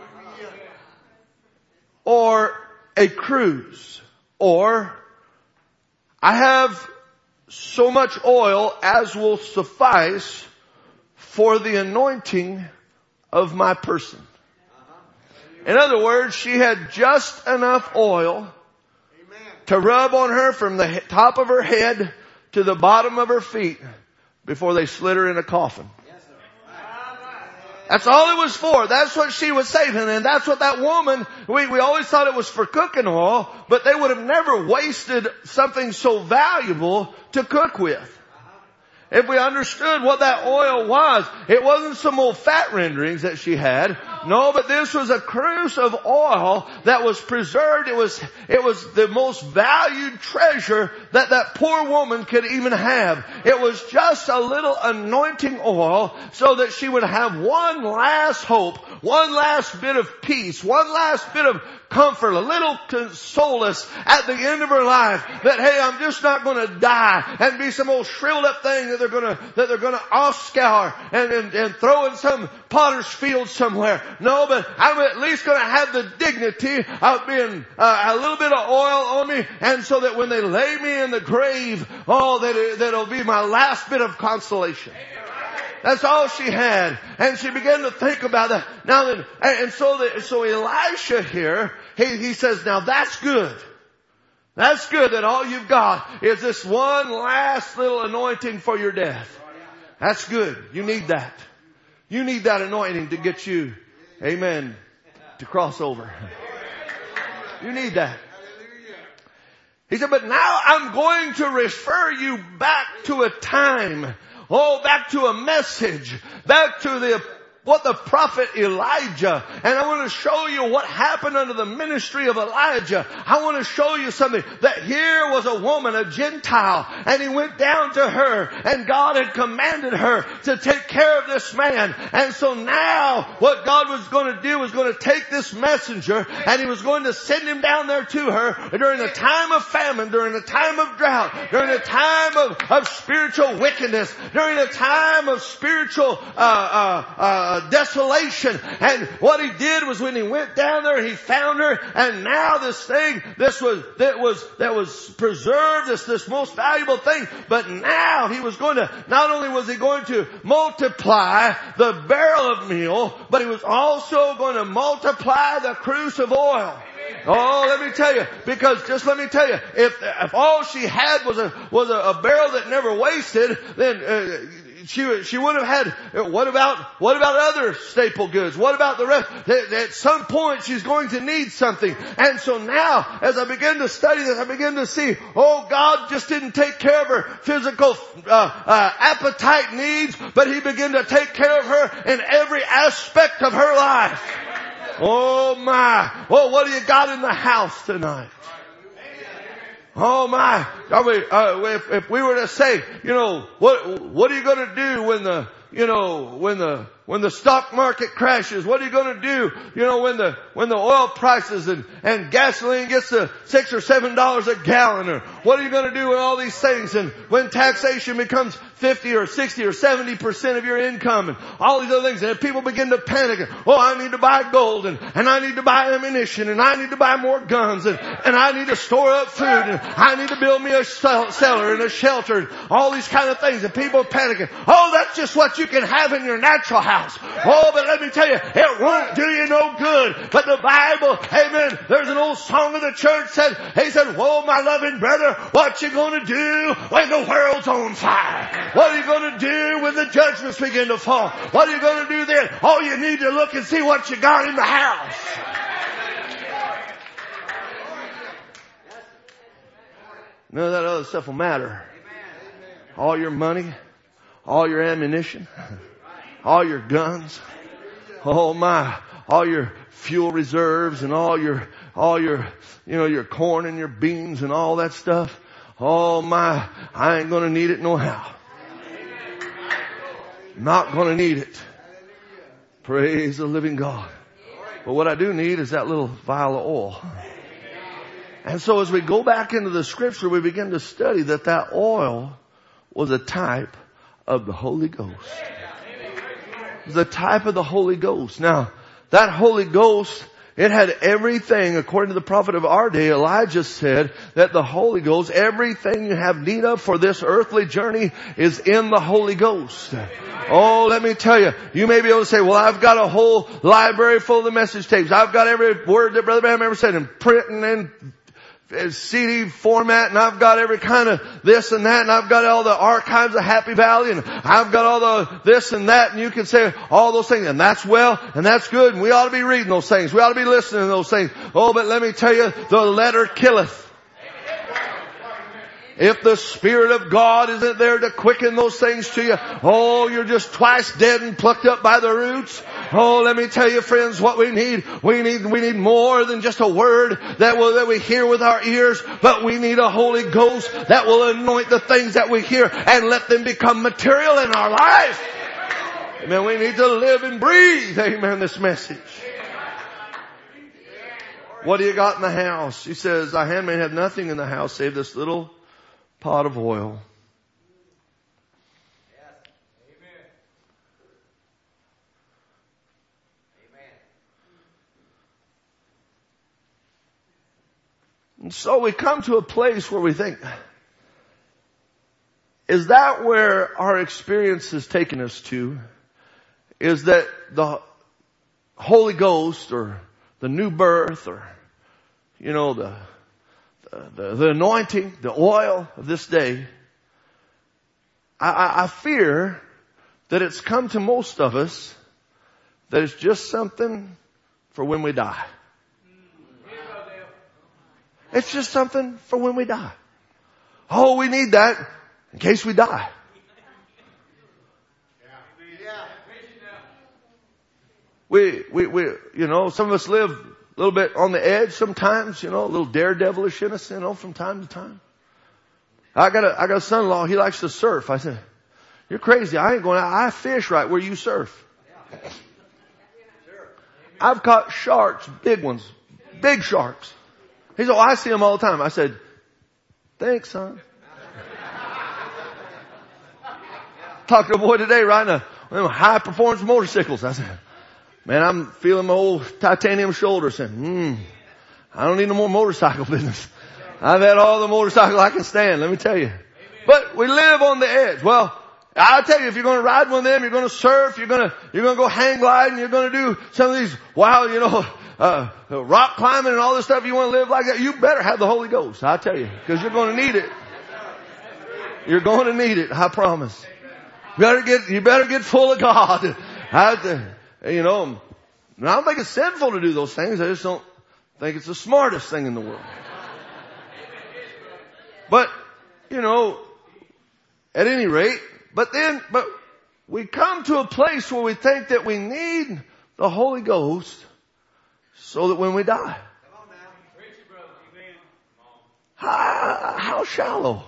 Or a cruise. Or I have so much oil as will suffice for the anointing of my person. In other words, she had just enough oil to rub on her from the top of her head to the bottom of her feet before they slid her in a coffin. That's all it was for. That's what she was saving. And that's what that woman, we, we always thought it was for cooking oil, but they would have never wasted something so valuable to cook with. If we understood what that oil was, it wasn't some old fat renderings that she had. No, but this was a cruse of oil that was preserved. It was, it was the most valued treasure that that poor woman could even have. It was just a little anointing oil so that she would have one last hope, one last bit of peace, one last bit of comfort, a little solace at the end of her life that, hey, I'm just not going to die and be some old shriveled up thing that they're going to, that they're going to off-scour and, and, and throw in some potter's field somewhere. No, but I'm at least going to have the dignity of being uh, a little bit of oil on me, and so that when they lay me in the grave, oh, that it, that'll be my last bit of consolation. That's all she had. And she began to think about that. Now then, and so the, so Elisha here, he, he says, now that's good. That's good that all you've got is this one last little anointing for your death. That's good. You need that. You need that anointing to get you, amen, to cross over. You need that. He said, but now I'm going to refer you back to a time. Oh, back to a message. Back to the what the prophet Elijah. And I want to show you what happened under the ministry of Elijah. I want to show you something. That here was a woman, a Gentile, and he went down to her, and God had commanded her to take care of this man. And so now what God was going to do was going to take this messenger, and he was going to send him down there to her during a time of famine, during a time of drought, during a time of, of spiritual wickedness, during a time of spiritual uh, uh, uh desolation. And what he did was when he went down there, he found her, and now this thing, this was, that was, that was preserved, this, this most valuable thing, but now he was going to, not only was he going to multiply the barrel of meal, but he was also going to multiply the cruse of oil. Oh, let me tell you, because just let me tell you, if, if all she had was a, was a, a barrel that never wasted, then, uh, She, she would have had, what about, what about other staple goods? What about the rest? At some point she's going to need something. And so now, as I begin to study this, I begin to see, oh, God just didn't take care of her physical, uh, uh, appetite needs, but He began to take care of her in every aspect of her life. Oh my. Well, what do you got in the house tonight? Oh my! I mean, uh, if, if we were to say, you know, what what are you going to do when the you know when the when the stock market crashes? What are you going to do, you know, when the when the oil prices and and gasoline gets to six or seven dollars a gallon? Or what are you going to do with all these things? And when taxation becomes fifty or sixty or seventy percent of your income, and all these other things, and if people begin to panic, and, oh, I need to buy gold, and and I need to buy ammunition, and I need to buy more guns, and and I need to store up food, and I need to build me a cellar and a shelter, and all these kind of things, and people panicking. Oh, that's just what you can have in your natural house. Oh, but let me tell you, it won't do you no good. But the Bible, amen, there's an old song of the church said, he said, whoa, my loving brother, what you gonna do when the world's on fire? What are you gonna do when the judgments begin to fall? What are you gonna do then? Oh, you need to look and see what you got in the house. None of that other stuff will matter. All your money, all your ammunition, all your guns, oh my, all your fuel reserves and all your, all your, you know, your corn and your beans and all that stuff. Oh my, I ain't gonna need it no how. Not gonna need it. Praise the living God. But what I do need is that little vial of oil. And so as we go back into the scripture, we begin to study that that oil was a type of the Holy Ghost. It was a type of the Holy Ghost. Now, that Holy Ghost, it had everything, according to the prophet of our day, Elijah said that the Holy Ghost, everything you have need of for this earthly journey is in the Holy Ghost. Oh, let me tell you, you may be able to say, well, I've got a whole library full of the message tapes. I've got every word that Brother Branham ever said in print and in C D format, and I've got every kind of this and that, and I've got all the archives of Happy Valley, and I've got all the this and that, and you can say all those things, and that's well, and that's good, and we ought to be reading those things. We ought to be listening to those things. Oh, but let me tell you, the letter killeth. If the Spirit of God isn't there to quicken those things to you, oh, you're just twice dead and plucked up by the roots. Oh, let me tell you, friends, what we need, we need, we need more than just a word that will, that we hear with our ears, but we need a Holy Ghost that will anoint the things that we hear and let them become material in our life. Amen. We need to live and breathe, amen, this message. What do you got in the house? He says, a handmaid had nothing in the house save this little pot of oil. And so we come to a place where we think, is that where our experience has taken us to? Is that the Holy Ghost or the new birth or, you know, the The, the anointing, the oil of this day, I, I, I fear that it's come to most of us that it's just something for when we die. It's just something for when we die. Oh, we need that in case we die. We, we, we, you know, some of us live a little bit on the edge sometimes, you know, a little daredevilish in us, you know, from time to time. I got a, I got a son-in-law, he likes to surf. I said, you're crazy. I ain't going out. I fish right where you surf. I've caught sharks, big ones, big sharks. He said, oh, I see them all the time. I said, thanks, son. Talked to a boy today riding a high performance motorcycles. I said, man, I'm feeling my old titanium shoulder saying, hmm, I don't need no more motorcycle business. I've had all the motorcycle I can stand, let me tell you. But we live on the edge. Well, I'll tell you, if you're going to ride one of them, you're going to surf, you're going to, you're going to go hang gliding, you're going to do some of these wild, you know, uh, rock climbing and all this stuff, you want to live like that, you better have the Holy Ghost, I'll tell you, because you're going to need it. You're going to need it, I promise. You better get, you better get full of God. I, You know, I don't think it's sinful to do those things. I just don't think it's the smartest thing in the world. But, you know, at any rate, but then, but we come to a place where we think that we need the Holy Ghost so that when we die. How, how shallow.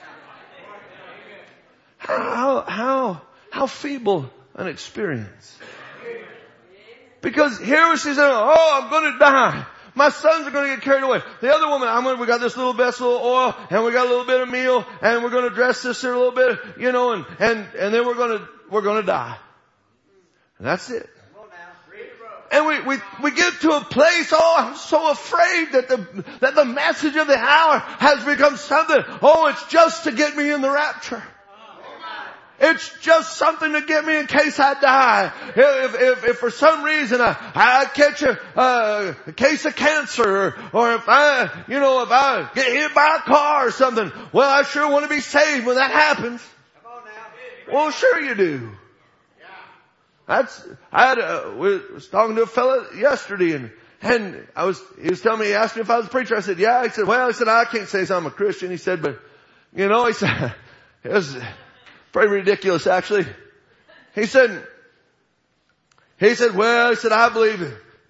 How, how, how feeble an experience. Because here she said, oh, I'm going to die. My sons are going to get carried away. The other woman, I'm going to, we got this little vessel of oil, and we got a little bit of meal, and we're going to dress this here a little bit, you know, and, and, and then we're going to, we're going to die. And that's it. And we, we, we get to a place, oh, I'm so afraid that the, that the message of the hour has become something, oh, it's just to get me in the rapture. It's just something to get me in case I die. If, if, if for some reason I, I catch a, uh, a case of cancer, or, or if I, you know, if I get hit by a car or something, well, I sure want to be saved when that happens. Well, sure you do. That's, I had a, we was talking to a fella yesterday, and, and I was, he was telling me, he asked me if I was a preacher. I said, yeah. He said, well, he said, I can't say I'm a Christian. He said, but, you know, he said, it was pretty ridiculous, actually. He said, he said, well, he said, I believe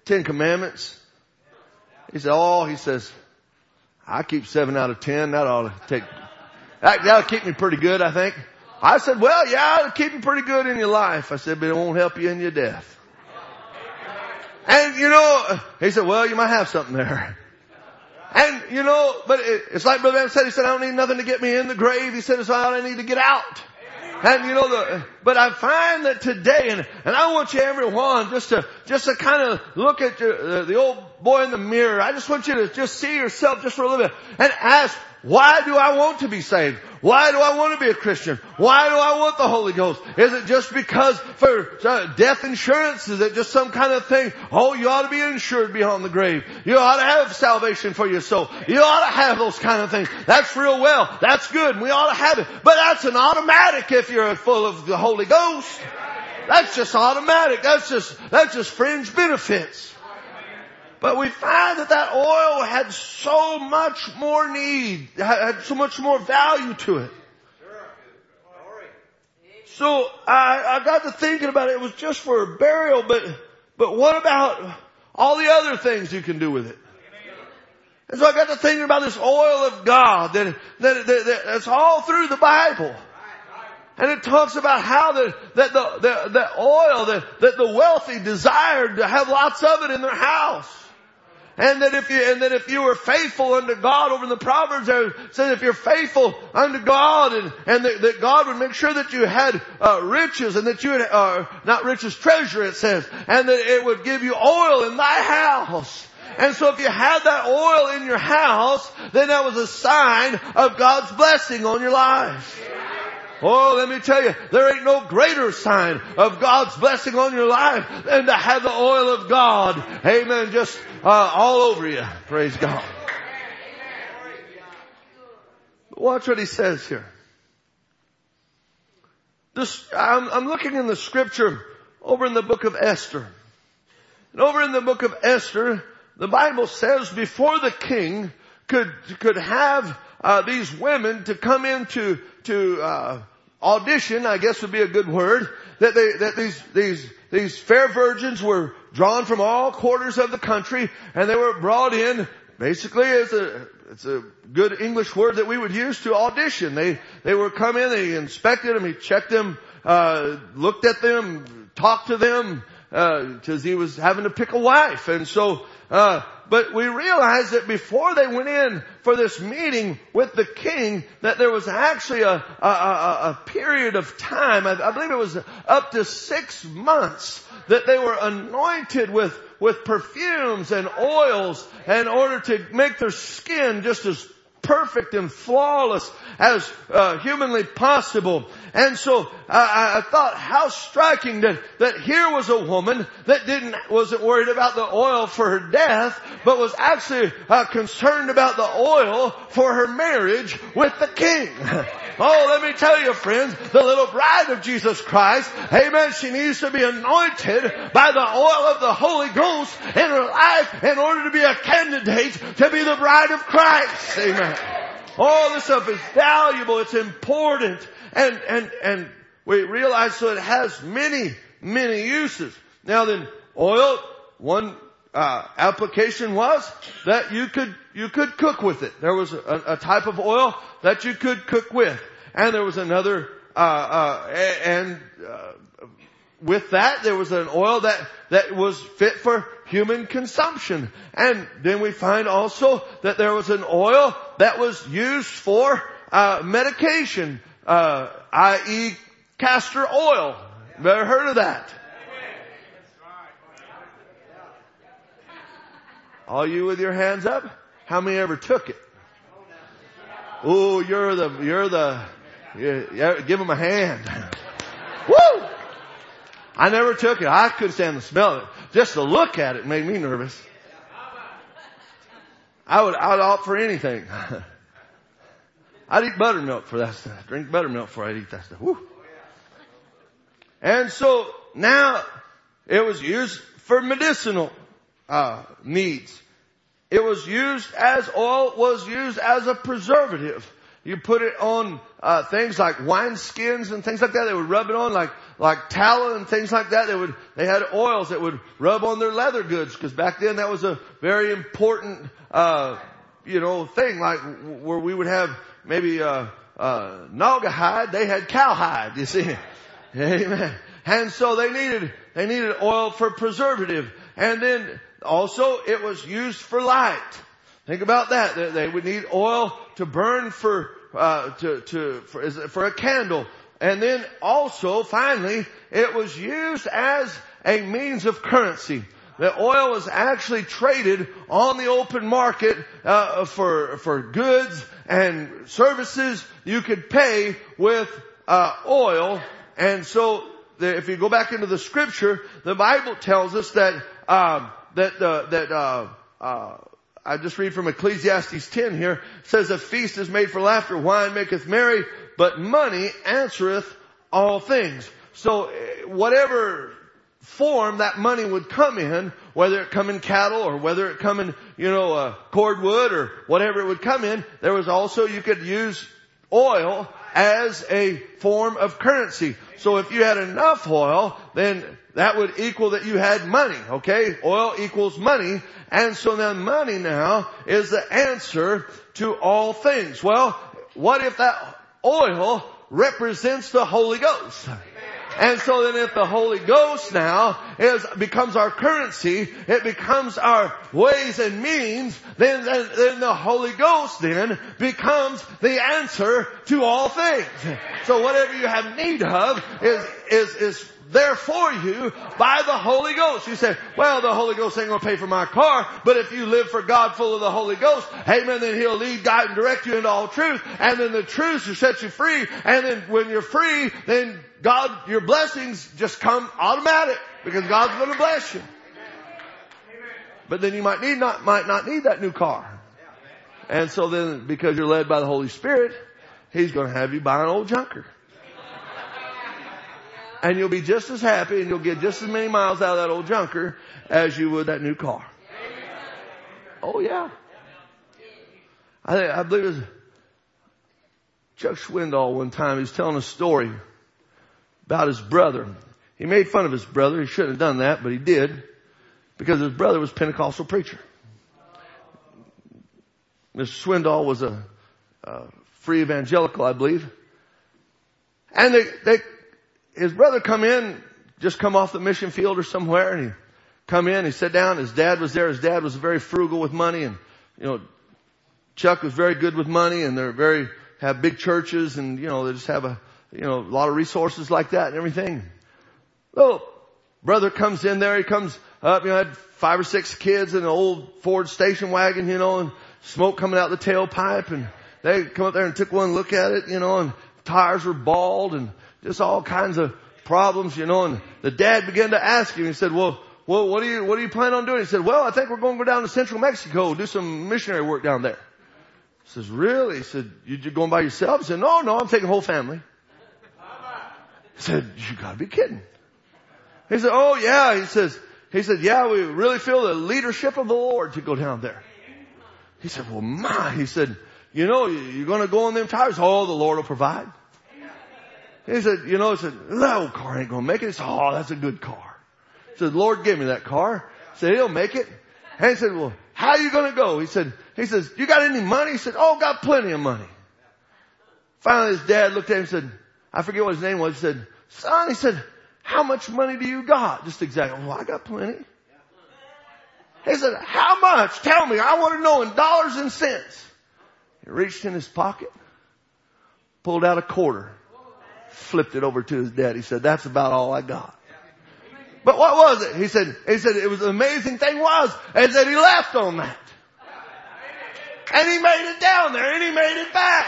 Ten Commandments? He said, oh, he says, I keep seven out of ten. That ought to take, that, that'll keep me pretty good, I think. I said, well, yeah, it'll keep you pretty good in your life. I said, but it won't help you in your death. And you know, he said, well, you might have something there. And you know, but it, it's like Brother Van said, he said, I don't need nothing to get me in the grave. He said, it's all I need to get out. And you know, the, but I find that today, and, and I want you everyone just to, just to kind of look at your, uh, the old boy in the mirror. I just want you to just see yourself just for a little bit and ask, why do I want to be saved? Why do I want to be a Christian? Why do I want the Holy Ghost? Is it just because for uh, death insurance? Is it just some kind of thing? Oh, you ought to be insured beyond the grave. You ought to have salvation for your soul. You ought to have those kind of things. That's real well. That's good. And we ought to have it. But that's an automatic if you're full of the Holy Ghost. That's just automatic. That's just, that's just fringe benefits. But we find that that oil had so much more need, had so much more value to it. So I, I got to thinking about it. It was just for a burial, but, but what about all the other things you can do with it? And so I got to thinking about this oil of God that, that, that, that that's all through the Bible. And it talks about how the, that the, the, the oil that, that the wealthy desired to have lots of it in their house. And that if you, and that if you were faithful unto God, over in the Proverbs there it says if you're faithful unto God, and, and that, that God would make sure that you had, uh, riches, and that you had, uh, not riches, treasure it says, and that it would give you oil in thy house. And so if you had that oil in your house, then that was a sign of God's blessing on your life. Oh, let me tell you, there ain't no greater sign of God's blessing on your life than to have the oil of God. Amen. Just uh, all over you. Praise God. Watch what he says here. This, I'm, I'm looking in the scripture over in the book of Esther. And over in the book of Esther, the Bible says before the king could could have uh, these women to come into to uh, audition, I guess would be a good word, that they, that these, these, these fair virgins were drawn from all quarters of the country, and they were brought in basically as a, it's a good English word that we would use to audition. They, they were come in, they inspected them, he checked them, uh, looked at them, talked to them, uh, cause he was having to pick a wife. And so, uh, but we realized that before they went in for this meeting with the king, that there was actually a, a, a, a period of time, I, I believe it was up to six months, that they were anointed with, with perfumes and oils in order to make their skin just as perfect and flawless as uh, humanly possible. And so I, I thought how striking that that here was a woman that didn't wasn't worried about the oil for her death, but was actually uh, concerned about the oil for her marriage with the king. Oh, let me tell you, friends, the little bride of Jesus Christ, amen, she needs to be anointed by the oil of the Holy Ghost in her life in order to be a candidate to be the bride of Christ. Amen. Oh, this stuff is valuable. It's important. And, and, and we realize so it has many, many uses. Now then, oil, one, uh, application was that you could, you could cook with it. There was a, a type of oil that you could cook with. And there was another, uh, uh, and, uh, with that, there was an oil that, that was fit for human consumption. And then we find also that there was an oil that was used for, uh, medication. Uh, that is castor oil. Ever heard of that? All you with your hands up? How many ever took it? Oh, you're the, you're the, yeah, give them a hand. Woo! I never took it. I couldn't stand the smell of it. Just to look at it made me nervous. I would, I would opt for anything. I'd eat buttermilk for that stuff. Drink buttermilk before I'd eat that stuff. Woo. And so now it was used for medicinal uh needs. It was used as oil was used as a preservative. You put it on uh things like wine skins and things like that. They would rub it on like like tallow and things like that. They would they had oils that would rub on their leather goods, because back then that was a very important uh you know thing. Like where we would have maybe uh uh naga hide, they had cowhide. You see, amen. And so they needed they needed oil for preservative, and then also it was used for light. Think about that. They would need oil to burn for, uh, to, to, for, for a candle. And then also, finally, it was used as a means of currency. The oil was actually traded on the open market, uh, for, for goods and services. You could pay with, uh, oil. And so, the, if you go back into the scripture, the Bible tells us that, uh, that, uh, that, uh, uh, I just read from Ecclesiastes ten here. It says, a feast is made for laughter, wine maketh merry, but money answereth all things. So whatever form that money would come in, whether it come in cattle or whether it come in, you know, uh, cordwood or whatever it would come in, there was also, you could use oil as a form of currency. So if you had enough oil, then that would equal that you had money, okay? Oil equals money. And so then money now is the answer to all things. Well, what if that oil represents the Holy Ghost? And so then if the Holy Ghost now is, becomes our currency, it becomes our ways and means, then, then, then the Holy Ghost then becomes the answer to all things. So whatever you have need of is, is, is there for you by the Holy Ghost. You say, well, the Holy Ghost ain't going to pay for my car, but if you live for God full of the Holy Ghost, amen, then He'll lead, guide, and direct you into all truth, and then the truth will set you free, and then when you're free, then God, your blessings just come automatic, because God's going to bless you. But then you might need not, might not need that new car. And so then, because you're led by the Holy Spirit, He's going to have you buy an old junker. And you'll be just as happy and you'll get just as many miles out of that old junker as you would that new car. Oh yeah. I, I believe it was Chuck Swindoll one time. He was telling a story about his brother. He made fun of his brother. He shouldn't have done that, but he did, because his brother was a Pentecostal preacher. Mister Swindoll was a, a free evangelical, I believe. And they, they, his brother come in, just come off the mission field or somewhere, and he come in, he sat down, his dad was there. His dad was very frugal with money, and, you know, Chuck was very good with money, and they're very, have big churches, and, you know, they just have a, you know, a lot of resources like that and everything. Little brother comes in there, he comes up, you know, had five or six kids in an old Ford station wagon, you know, and smoke coming out the tailpipe, and they come up there and took one look at it, you know, and tires were bald and just all kinds of problems, you know, and the dad began to ask him, he said, well, well, what do you, what do you plan on doing? He said, well, I think we're going to go down to central Mexico, do some missionary work down there. He says, really? He said, you going by yourself? He said, no, no, I'm taking the whole family. He said, you gotta be kidding. He said, oh yeah. He says, he said, yeah, we really feel the leadership of the Lord to go down there. He said, well, my, he said, you know, you're going to go on them tires. Oh, the Lord will provide. He said, you know, he said, that old car ain't going to make it. He said, oh, that's a good car. He said, Lord, give me that car. He said, he'll make it. And he said, well, how are you going to go? He said, he says, you got any money? He said, oh, got plenty of money. Finally, his dad looked at him and said, I forget what his name was. He said, son, he said, how much money do you got? Just exactly. Well, I got plenty. He said, how much? Tell me. I want to know in dollars and cents. He reached in his pocket, pulled out a quarter, flipped it over to his dad. He said, that's about all I got. But what was it? He said, he said it was the amazing thing was, is that he left on that. And he made it down there and he made it back.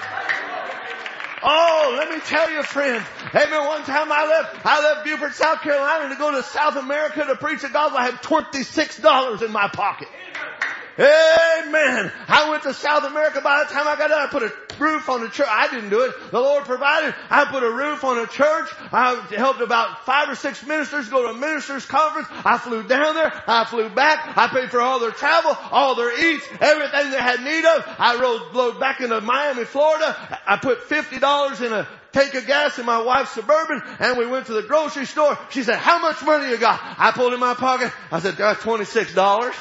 Oh, let me tell you, friend. Amen. One time I left, I left Beaufort, South Carolina to go to South America to preach the gospel. I had twenty-six dollars in my pocket. Amen. I went to South America. By the time I got done, I put a roof on the church. I didn't do it. The Lord provided. I put a roof on a church. I helped about five or six ministers go to a ministers conference. I flew down there. I flew back. I paid for all their travel, all their eats, everything they had need of. I rode, rode back into Miami, Florida. I put fifty dollars in a tank of gas in my wife's Suburban, and we went to the grocery store. She said, how much money you got? I pulled in my pocket. I said, got twenty-six dollars.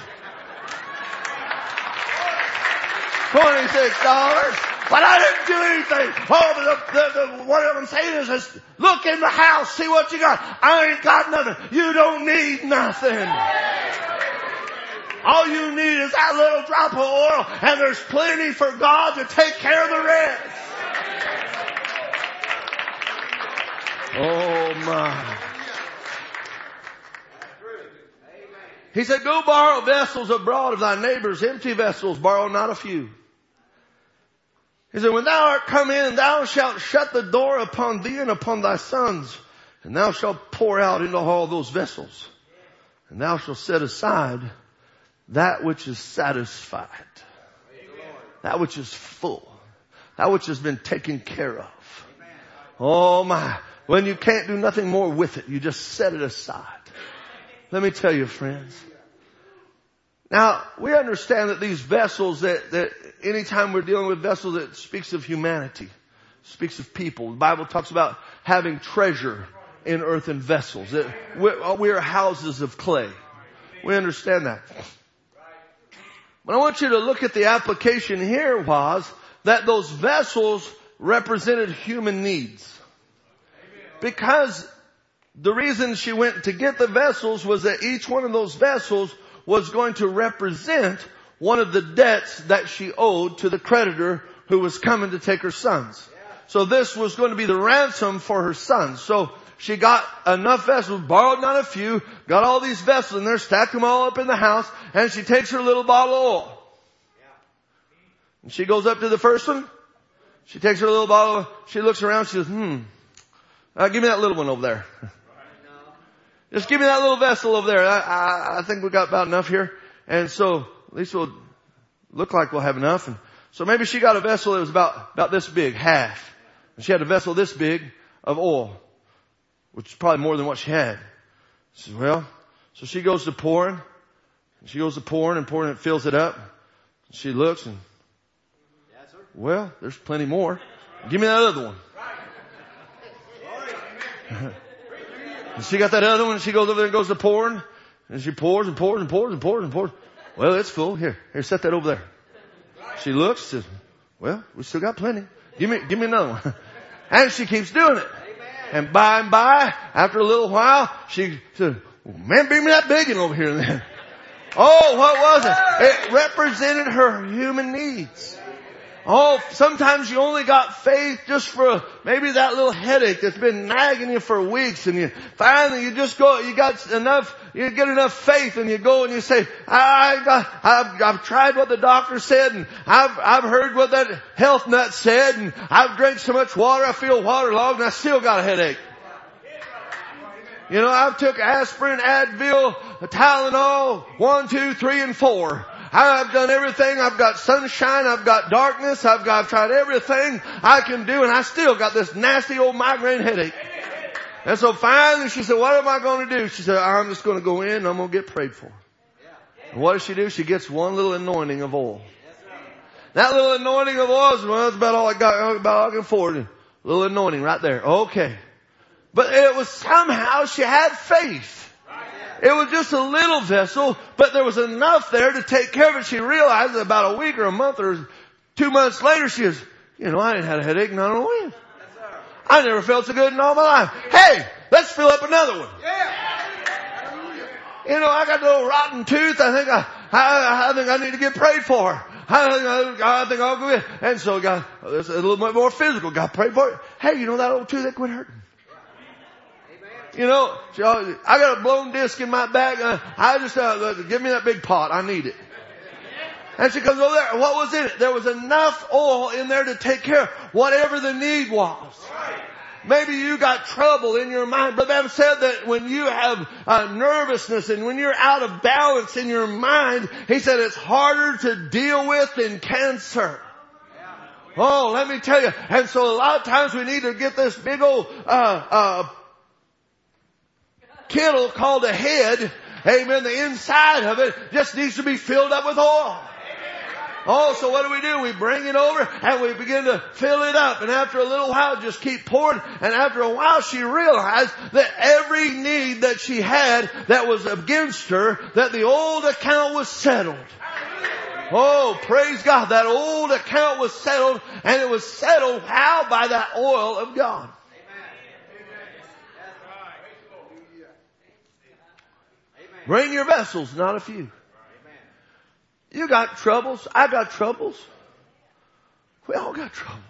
twenty-six dollars. But I didn't do anything. Oh, the, the, the, what I'm saying is, is, look in the house, see what you got. I ain't got nothing. You don't need nothing. All you need is that little drop of oil, and there's plenty for God to take care of the rest. Oh my. He said, go borrow vessels abroad of thy neighbors, empty vessels, borrow not a few. He said, when thou art come in, thou shalt shut the door upon thee and upon thy sons, and thou shalt pour out into all those vessels, and thou shalt set aside that which is satisfied, that which is full, that which has been taken care of. Oh my. When you can't do nothing more with it, you just set it aside. Let me tell you, friends. Now, we understand that these vessels, that, that anytime we're dealing with vessels, it speaks of humanity, speaks of people. The Bible talks about having treasure in earthen vessels. That we're, we're houses of clay. We understand that. But I want you to look at the application here was that those vessels represented human needs. Because the reason she went to get the vessels was that each one of those vessels was going to represent one of the debts that she owed to the creditor who was coming to take her sons. So this was going to be the ransom for her sons. So she got enough vessels, borrowed not a few, got all these vessels in there, stacked them all up in the house, and she takes her little bottle of oil. And she goes up to the first one. She takes her little bottle, she looks around, she says, hmm, uh, give me that little one over there. Just give me that little vessel over there. I, I, I think we got about enough here. And so, at least we'll look like we'll have enough. And so maybe she got a vessel that was about, about this big, half. And she had a vessel this big of oil, which is probably more than what she had. She says, well, so she goes to pouring. And she goes to pouring and pouring and fills it up. And she looks and, well, there's plenty more. Give me that other one. And she got that other one, and she goes over there and goes to pouring, and she pours and pours and pours and pours and pours. Well, it's full. Here, here, set that over there. She looks, says, well, we still got plenty. Give me, give me another one. And she keeps doing it. And by and by, after a little while, she said, man, bring me that big one over here and there. Oh, what was it? It represented her human needs. Oh, sometimes you only got faith just for maybe that little headache that's been nagging you for weeks, and you finally you just go, you got enough, you get enough faith, and you go and you say, I got, I've, I've tried what the doctor said, and I've, I've heard what that health nut said, and I've drank so much water, I feel waterlogged, and I still got a headache. You know, I've took aspirin, Advil, Tylenol, one, two, three, and four. I've done everything. I've got sunshine. I've got darkness. I've got, I've tried everything I can do, and I still got this nasty old migraine headache. And so finally she said, what am I going to do? She said, I'm just going to go in and I'm going to get prayed for. And what does she do? She gets one little anointing of oil. That little anointing of oil is, well, that's about all I got, about all I can afford. A little anointing right there. Okay. But it was somehow she had faith. It was just a little vessel, but there was enough there to take care of it. She realized that about a week or a month or two months later, she was, you know, I ain't had a headache and I don't know when. I never felt so good in all my life. Hey, let's fill up another one. You know, I got a little rotten tooth. I think I, I, I think I need to get prayed for. I think, I, I think I'll go in. And so God, it's a little bit more physical. God prayed for it. Hey, you know that old tooth that quit hurting? You know, I got a blown disc in my back. Uh, I just, uh, give me that big pot. I need it. And she comes over there. What was in it? There was enough oil in there to take care of whatever the need was. Maybe you got trouble in your mind. Brother Adam said that when you have uh, nervousness and when you're out of balance in your mind, he said it's harder to deal with than cancer. Oh, let me tell you. And so a lot of times we need to get this big old uh, uh, kettle called a head. Amen. The inside of it just needs to be filled up with oil. Oh, so what do we do? We bring it over and we begin to fill it up. And after a little while, just keep pouring. And after a while, she realized that every need that she had that was against her, that the old account was settled. Oh, praise God. That old account was settled, and it was settled how? By that oil of God. Bring your vessels, not a few. You got troubles. I got troubles. We all got troubles.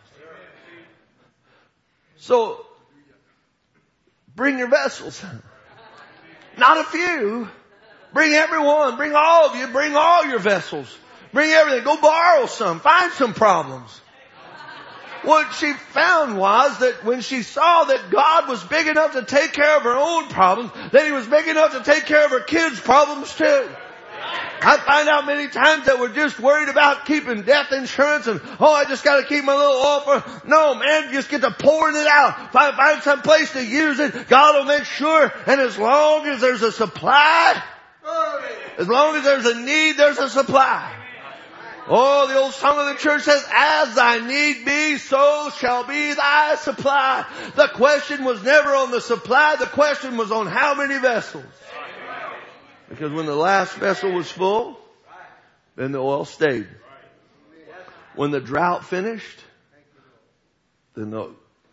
So, bring your vessels. Not a few. Bring everyone. Bring all of you. Bring all your vessels. Bring everything. Go borrow some. Find some problems. What she found was that when she saw that God was big enough to take care of her own problems, that He was big enough to take care of her kids' problems too. I find out many times that we're just worried about keeping death insurance and, oh, I just got to keep my little offer. No, man, just get to pouring it out. Find, find some place to use it. God will make sure. And as long as there's a supply, as long as there's a need, there's a supply. Oh, the old song of the church says, as thy need be, so shall be thy supply. The question was never on the supply. The question was on how many vessels. Because when the last vessel was full, then the oil stayed. When the drought finished, then the,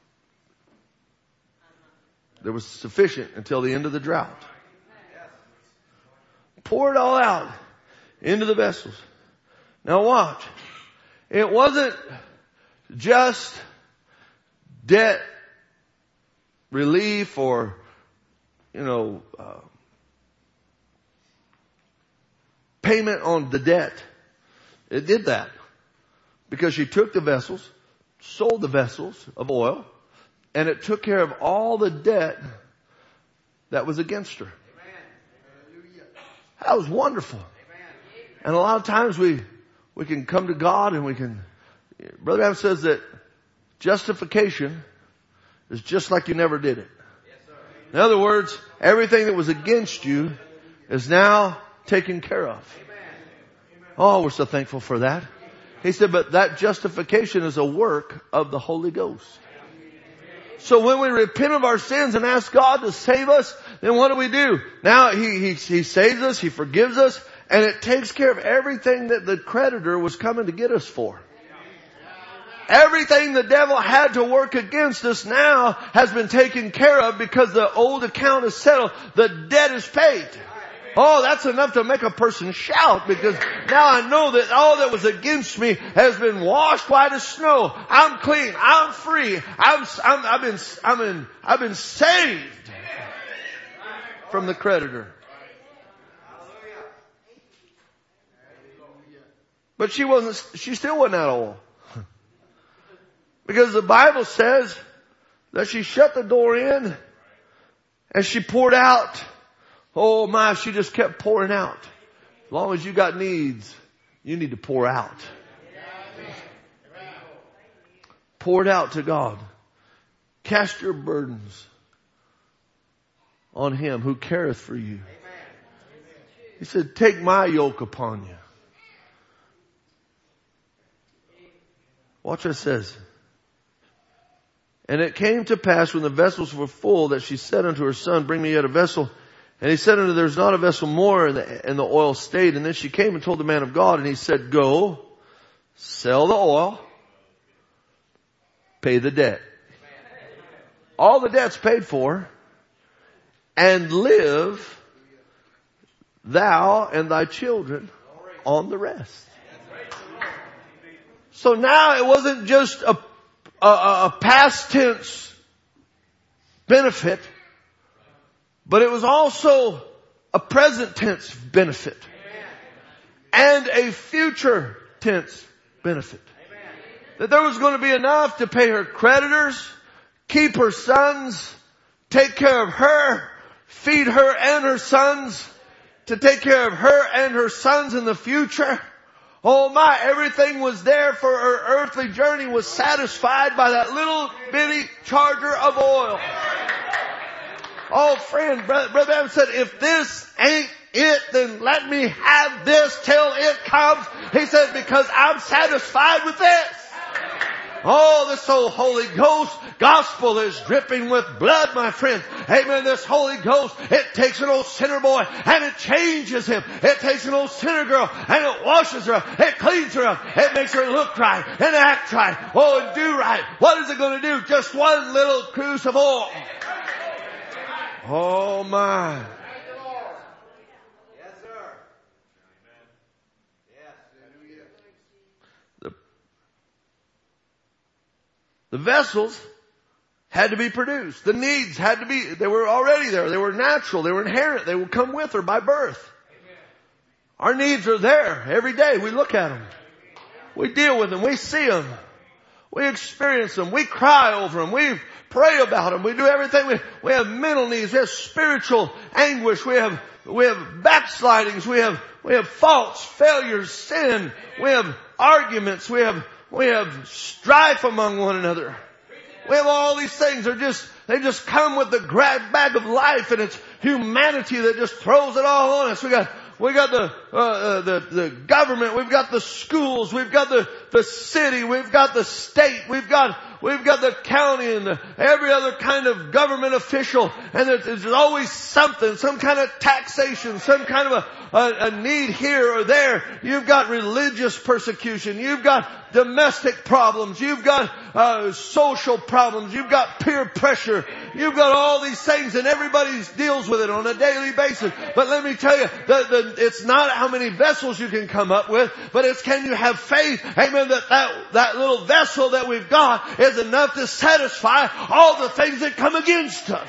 there was sufficient until the end of the drought. Pour it all out into the vessels. Now watch. It wasn't just debt relief or, you know, uh, payment on the debt. It did that because she took the vessels, sold the vessels of oil, and it took care of all the debt that was against her. That was wonderful. And a lot of times we, we can come to God and we can, Brother Adam says that justification is just like you never did it. In other words, everything that was against you is now taken care of. Oh, we're so thankful for that. He said, but that justification is a work of the Holy Ghost. So when we repent of our sins and ask God to save us, then what do we do? Now He, He, He saves us, He forgives us, and it takes care of everything that the creditor was coming to get us for. Everything the devil had to work against us now has been taken care of because the old account is settled. The debt is paid. Oh, that's enough to make a person shout because now I know that all that was against me has been washed white as snow. I'm clean. I'm free. I'm, I'm, I've been, I'm in, I've been saved from the creditor. But she wasn't, she still wasn't out of oil. Because the Bible says that she shut the door in and she poured out. Oh my, she just kept pouring out. As long as you got needs, you need to pour out. Pour it out to God. Cast your burdens on Him who careth for you. He said, take my yoke upon you. Watch what it says. And it came to pass when the vessels were full that she said unto her son, bring me yet a vessel. And he said unto her, there's not a vessel more, and the, and the oil stayed. And then she came and told the man of God, and he said, go, sell the oil, pay the debt. All the debt's paid for, and live thou and thy children on the rest. So now it wasn't just a, a, a past tense benefit, but it was also a present tense benefit and a future tense benefit. That there was going to be enough to pay her creditors, keep her sons, take care of her, feed her and her sons, to take care of her and her sons in the future. Oh my, everything was there for her earthly journey was satisfied by that little bitty charger of oil. Oh friend, Brother, Brother Adam said, if this ain't it, then let me have this till it comes. He said, because I'm satisfied with this. Oh, this old Holy Ghost gospel is dripping with blood, my friend. Amen. This Holy Ghost, it takes an old sinner boy and it changes him. It takes an old sinner girl and it washes her up. It cleans her up. It makes her look right and act right. Oh, and do right. What is it going to do? Just one little cruse of oil. Oh my. The vessels had to be produced. The needs had to be, they were already there. They were natural. They were inherent. They would come with her by birth. Amen. Our needs are there every day. We look at them. We deal with them. We see them. We experience them. We cry over them. We pray about them. We do everything. We, we have mental needs. We have spiritual anguish. We have, we have backslidings. We have, we have faults, failures, sin. We have arguments. We have We have strife among one another. We have all these things. They're just, they just come with the grab bag of life, and it's humanity that just throws it all on us. We got, we got the, uh, the, the government. We've got the schools. We've got the, the city. We've got the state. We've got, we've got the county and the, every other kind of government official. And there's always something, some kind of taxation, some kind of a, a, a need here or there. You've got religious persecution. You've got domestic problems. You've got uh, social problems. You've got peer pressure. You've got all these things, and everybody deals with it on a daily basis. But let me tell you, the, the, it's not how many vessels you can come up with, but it's can you have faith, amen, that, that that little vessel that we've got is enough to satisfy all the things that come against us.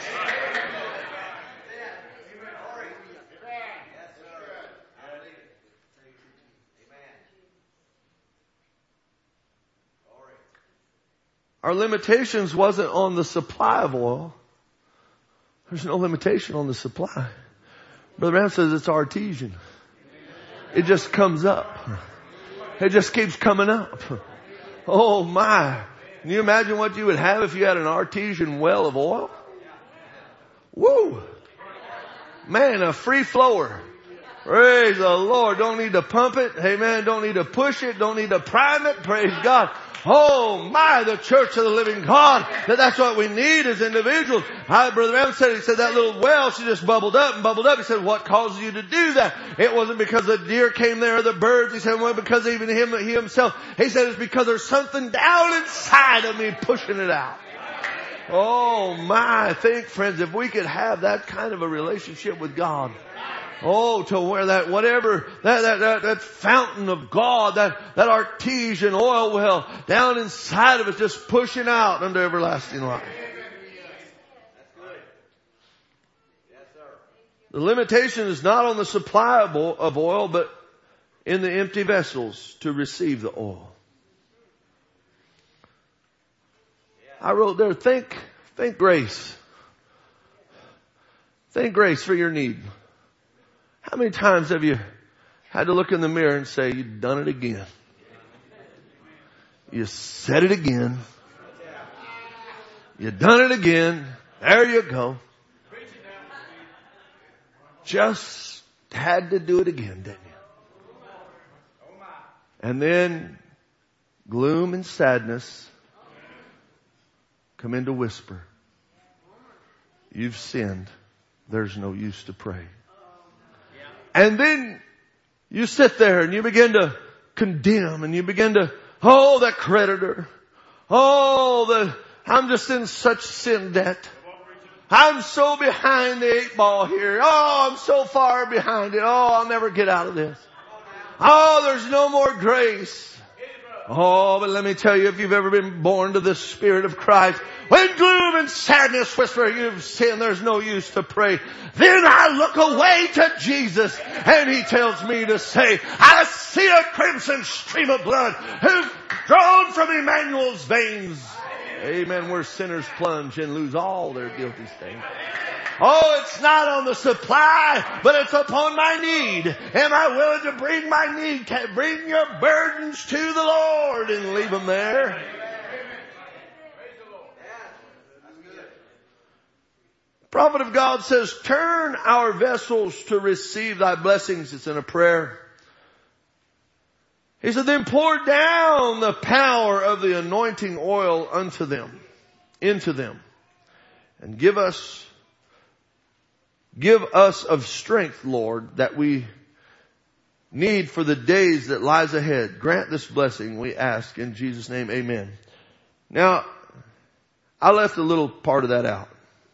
Our limitations wasn't on the supply of oil. There's no limitation on the supply. Brother Branham says it's artesian. It just comes up. It just keeps coming up. Oh my. Can you imagine what you would have if you had an artesian well of oil? Woo! Man, a free flower. Praise the Lord. Don't need to pump it. Amen. Don't need to push it. Don't need to prime it. Praise God. Oh my, the church of the living God. That that's what we need as individuals. I, Brother Branham said, he said that little well, she just bubbled up and bubbled up. He said, what causes you to do that? It wasn't because the deer came there or the birds. He said, well, because even him, he himself. He said, it's because there's something down inside of me pushing it out. Oh my, think friends, if we could have that kind of a relationship with God. Oh, to where that whatever, that, that, that, that fountain of God, that, that artesian oil well down inside of us just pushing out unto everlasting life. The limitation is not on the supply of oil, but in the empty vessels to receive the oil. I wrote there, think, think grace. Think grace for your need. How many times have you had to look in the mirror and say, you've done it again? You said it again. You've done it again. There you go. Just had to do it again, didn't you? And then gloom and sadness come in to whisper. You've sinned. There's no use to pray. And then you sit there and you begin to condemn and you begin to, oh, that creditor. Oh, the, I'm just in such sin debt. I'm so behind the eight ball here. Oh, I'm so far behind it. Oh, I'll never get out of this. Oh, there's no more grace. Oh, but let me tell you, if you've ever been born to the Spirit of Christ, when gloom and sadness whisper, you've sinned, there's no use to pray. Then I look away to Jesus, and He tells me to say, I see a crimson stream of blood who's drawn from Emmanuel's veins. Amen. Where sinners plunge and lose all their guilty stains. Oh, it's not on the supply, but it's upon my need. Am I willing to bring my need? Bring your burdens to the Lord and leave them there. The prophet of God says, turn our vessels to receive thy blessings. It's in a prayer. He said, then pour down the power of the anointing oil unto them, into them, and give us Give us of strength, Lord, that we need for the days that lies ahead. Grant this blessing, we ask in Jesus' name, amen. Now, I left a little part of that out.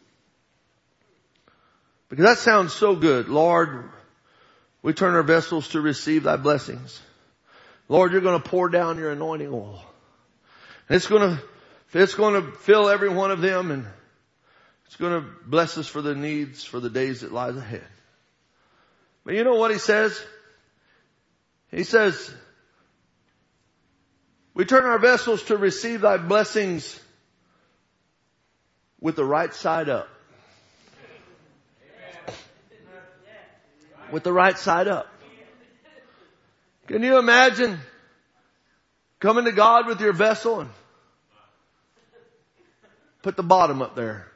Because that sounds so good. Lord, we turn our vessels to receive thy blessings. Lord, you're going to pour down your anointing oil. And it's going to, it's going to fill every one of them, and it's going to bless us for the needs for the days that lies ahead. But you know what he says? He says, we turn our vessels to receive thy blessings with the right side up. With the right side up. Can you imagine coming to God with your vessel and put the bottom up there?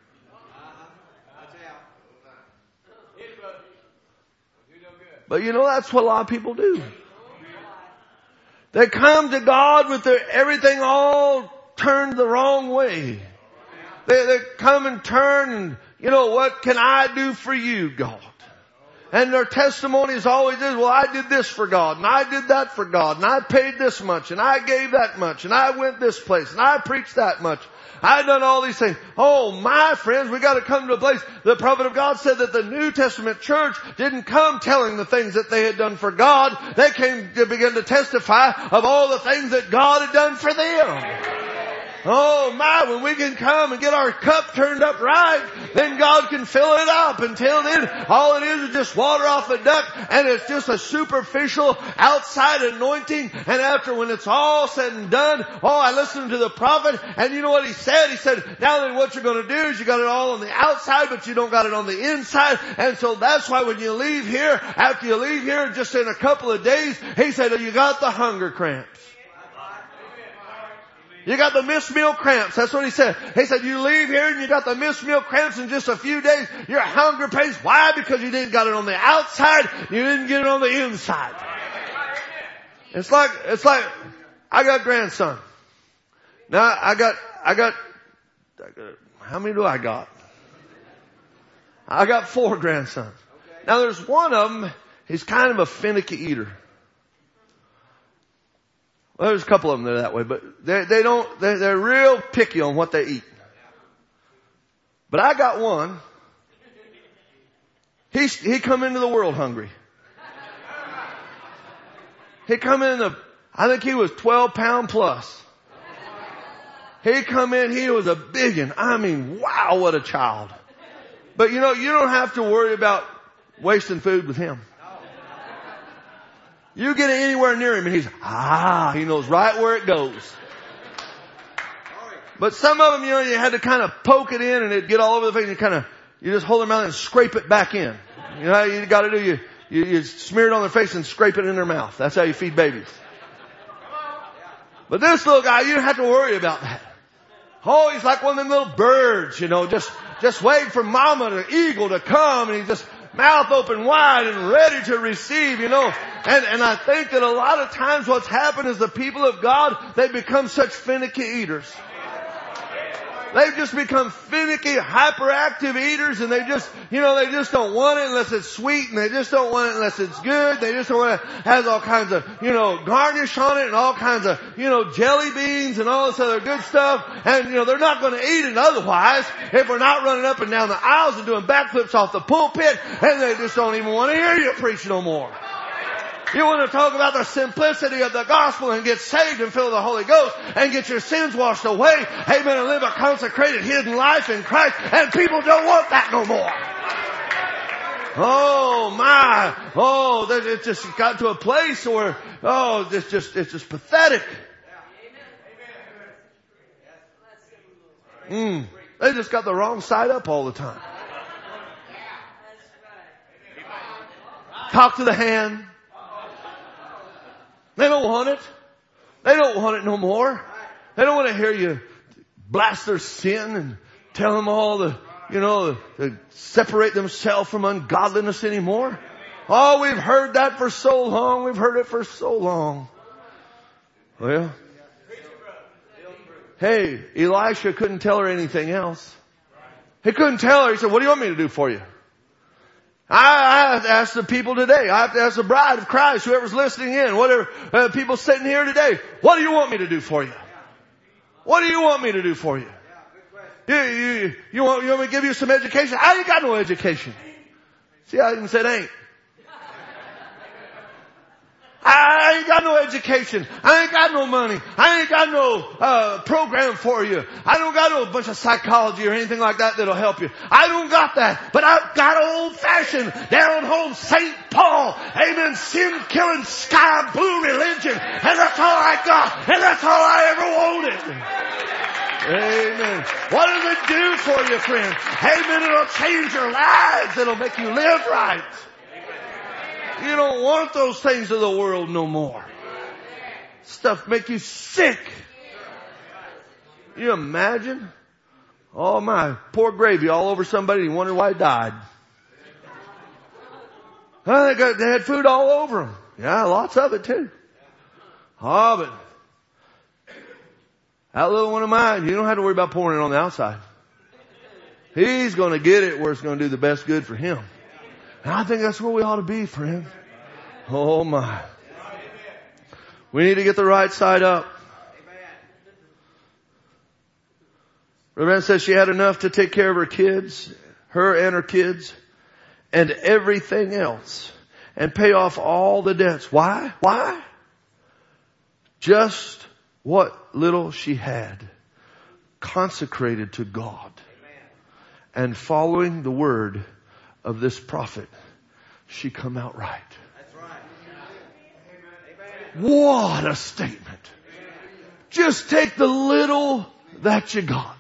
But you know, that's what a lot of people do. They come to God with their everything all turned the wrong way. They, they come and turn and, you know, what can I do for you, God? And their testimonies always is, well, I did this for God, and I did that for God, and I paid this much, and I gave that much, and I went this place, and I preached that much. I've done all these things. Oh, my friends, we got to come to a place. The prophet of God said that the New Testament church didn't come telling the things that they had done for God. They came to begin to testify of all the things that God had done for them. Oh my, when we can come and get our cup turned up right, then God can fill it up. Until then, all it is is just water off a duck, and it's just a superficial outside anointing. And after, when it's all said and done, oh, I listened to the prophet, and you know what he said? He said, now then what you're going to do is you got it all on the outside, but you don't got it on the inside. And so that's why when you leave here, after you leave here, just in a couple of days, he said, oh, you got the hunger cramps. You got the missed meal cramps. That's what he said. He said, you leave here and you got the missed meal cramps in just a few days. Your hunger pains. Why? Because you didn't got it on the outside. You didn't get it on the inside. It's like, it's like, I got grandson. Now I got, I got, I got, how many do I got? I got four grandsons. Now there's one of them, he's kind of a finicky eater. Well, there's a couple of them that are that way, but they, they don't, they're, they're real picky on what they eat. But I got one. He, he come into the world hungry. He come in the, I think he was twelve pound plus. He come in, he was a biggin. I mean, wow, what a child. But you know, you don't have to worry about wasting food with him. You get anywhere near him and he's, ah, he knows right where it goes. But some of them, you know, you had to kind of poke it in and it'd get all over the face and you kind of, you just hold them out and scrape it back in. You know how you got to do? You, you, you smear it on their face and scrape it in their mouth. That's how you feed babies. But this little guy, you don't have to worry about that. Oh, he's like one of them little birds, you know, just, just waiting for mama, the eagle, to come, and he's just mouth open wide and ready to receive, you know. And, and I think that a lot of times what's happened is the people of God, they become such finicky eaters. They've just become finicky, hyperactive eaters, and they just, you know, they just don't want it unless it's sweet, and they just don't want it unless it's good. They just don't want it, has all kinds of, you know, garnish on it and all kinds of, you know, jelly beans and all this other good stuff. And, you know, they're not going to eat it otherwise if we're not running up and down the aisles and doing backflips off the pulpit, and they just don't even want to hear you preach no more. You want to talk about the simplicity of the gospel and get saved and fill the Holy Ghost and get your sins washed away. Amen. And live a consecrated, hidden life in Christ. And people don't want that no more. Oh my. Oh, it just got to a place where, oh, it's just, it's just pathetic. Mm. They just got the wrong side up all the time. Talk to the hand. They don't want it. They don't want it no more. They don't want to hear you blast their sin and tell them all the, you know, to separate themselves from ungodliness anymore. Oh, we've heard that for so long. We've heard it for so long. Well, hey, Elisha couldn't tell her anything else. He couldn't tell her. He said, what do you want me to do for you? I, I have to ask the people today. I have to ask the bride of Christ, whoever's listening in, whatever, uh, people sitting here today. What do you want me to do for you? What do you want me to do for you? You, you, you, want, you want me to give you some education? I ain't got no education. See, I even said ain't. I ain't got no education. I ain't got no money. I ain't got no uh program for you. I don't got no bunch of psychology or anything like that that'll help you. I don't got that. But I've got old-fashioned, down home Saint Paul, amen, sin-killing, sky blue religion. And that's all I got. And that's all I ever wanted. Amen. What does it do for you, friend? Amen. It'll change your lives. It'll make you live right. You don't want those things of the world no more. Stuff make you sick. You imagine? Oh my, poor gravy all over somebody and you wonder why he died. Oh, they, got, they had food all over them. Yeah, lots of it too. Oh, but that little one of mine, you don't have to worry about pouring it on the outside. He's going to get it where it's going to do the best good for him. And I think that's where we ought to be, friend. Oh my. We need to get the right side up. Reverend says she had enough to take care of her kids, her and her kids, and everything else, and pay off all the debts. Why? Why? Just what little she had consecrated to God and following the word of this prophet, she come out right. That's right. What a statement. Just take the little that you got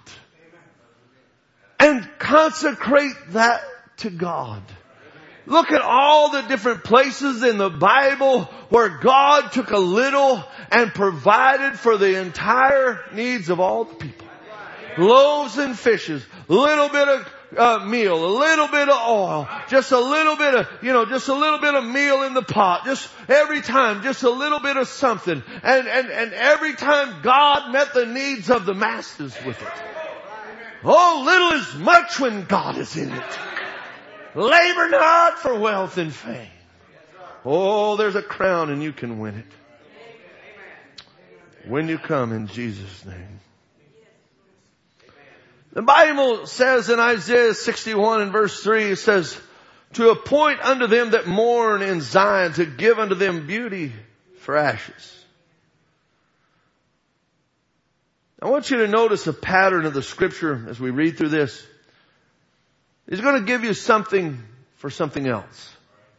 and consecrate that to God. Look at all the different places in the Bible where God took a little and provided for the entire needs of all the people. Loaves and fishes, a little bit of uh, meal, a little bit of oil, just a little bit of, you know, just a little bit of meal in the pot. Just every time, just a little bit of something. And, and, and every time God met the needs of the masses with it. Oh, little is much when God is in it. Labor not for wealth and fame. Oh, there's a crown and you can win it. When you come in Jesus' name. The Bible says in Isaiah sixty-one and verse three, it says, to appoint unto them that mourn in Zion, to give unto them beauty for ashes. I want you to notice a pattern of the scripture as we read through this. He's going to give you something for something else.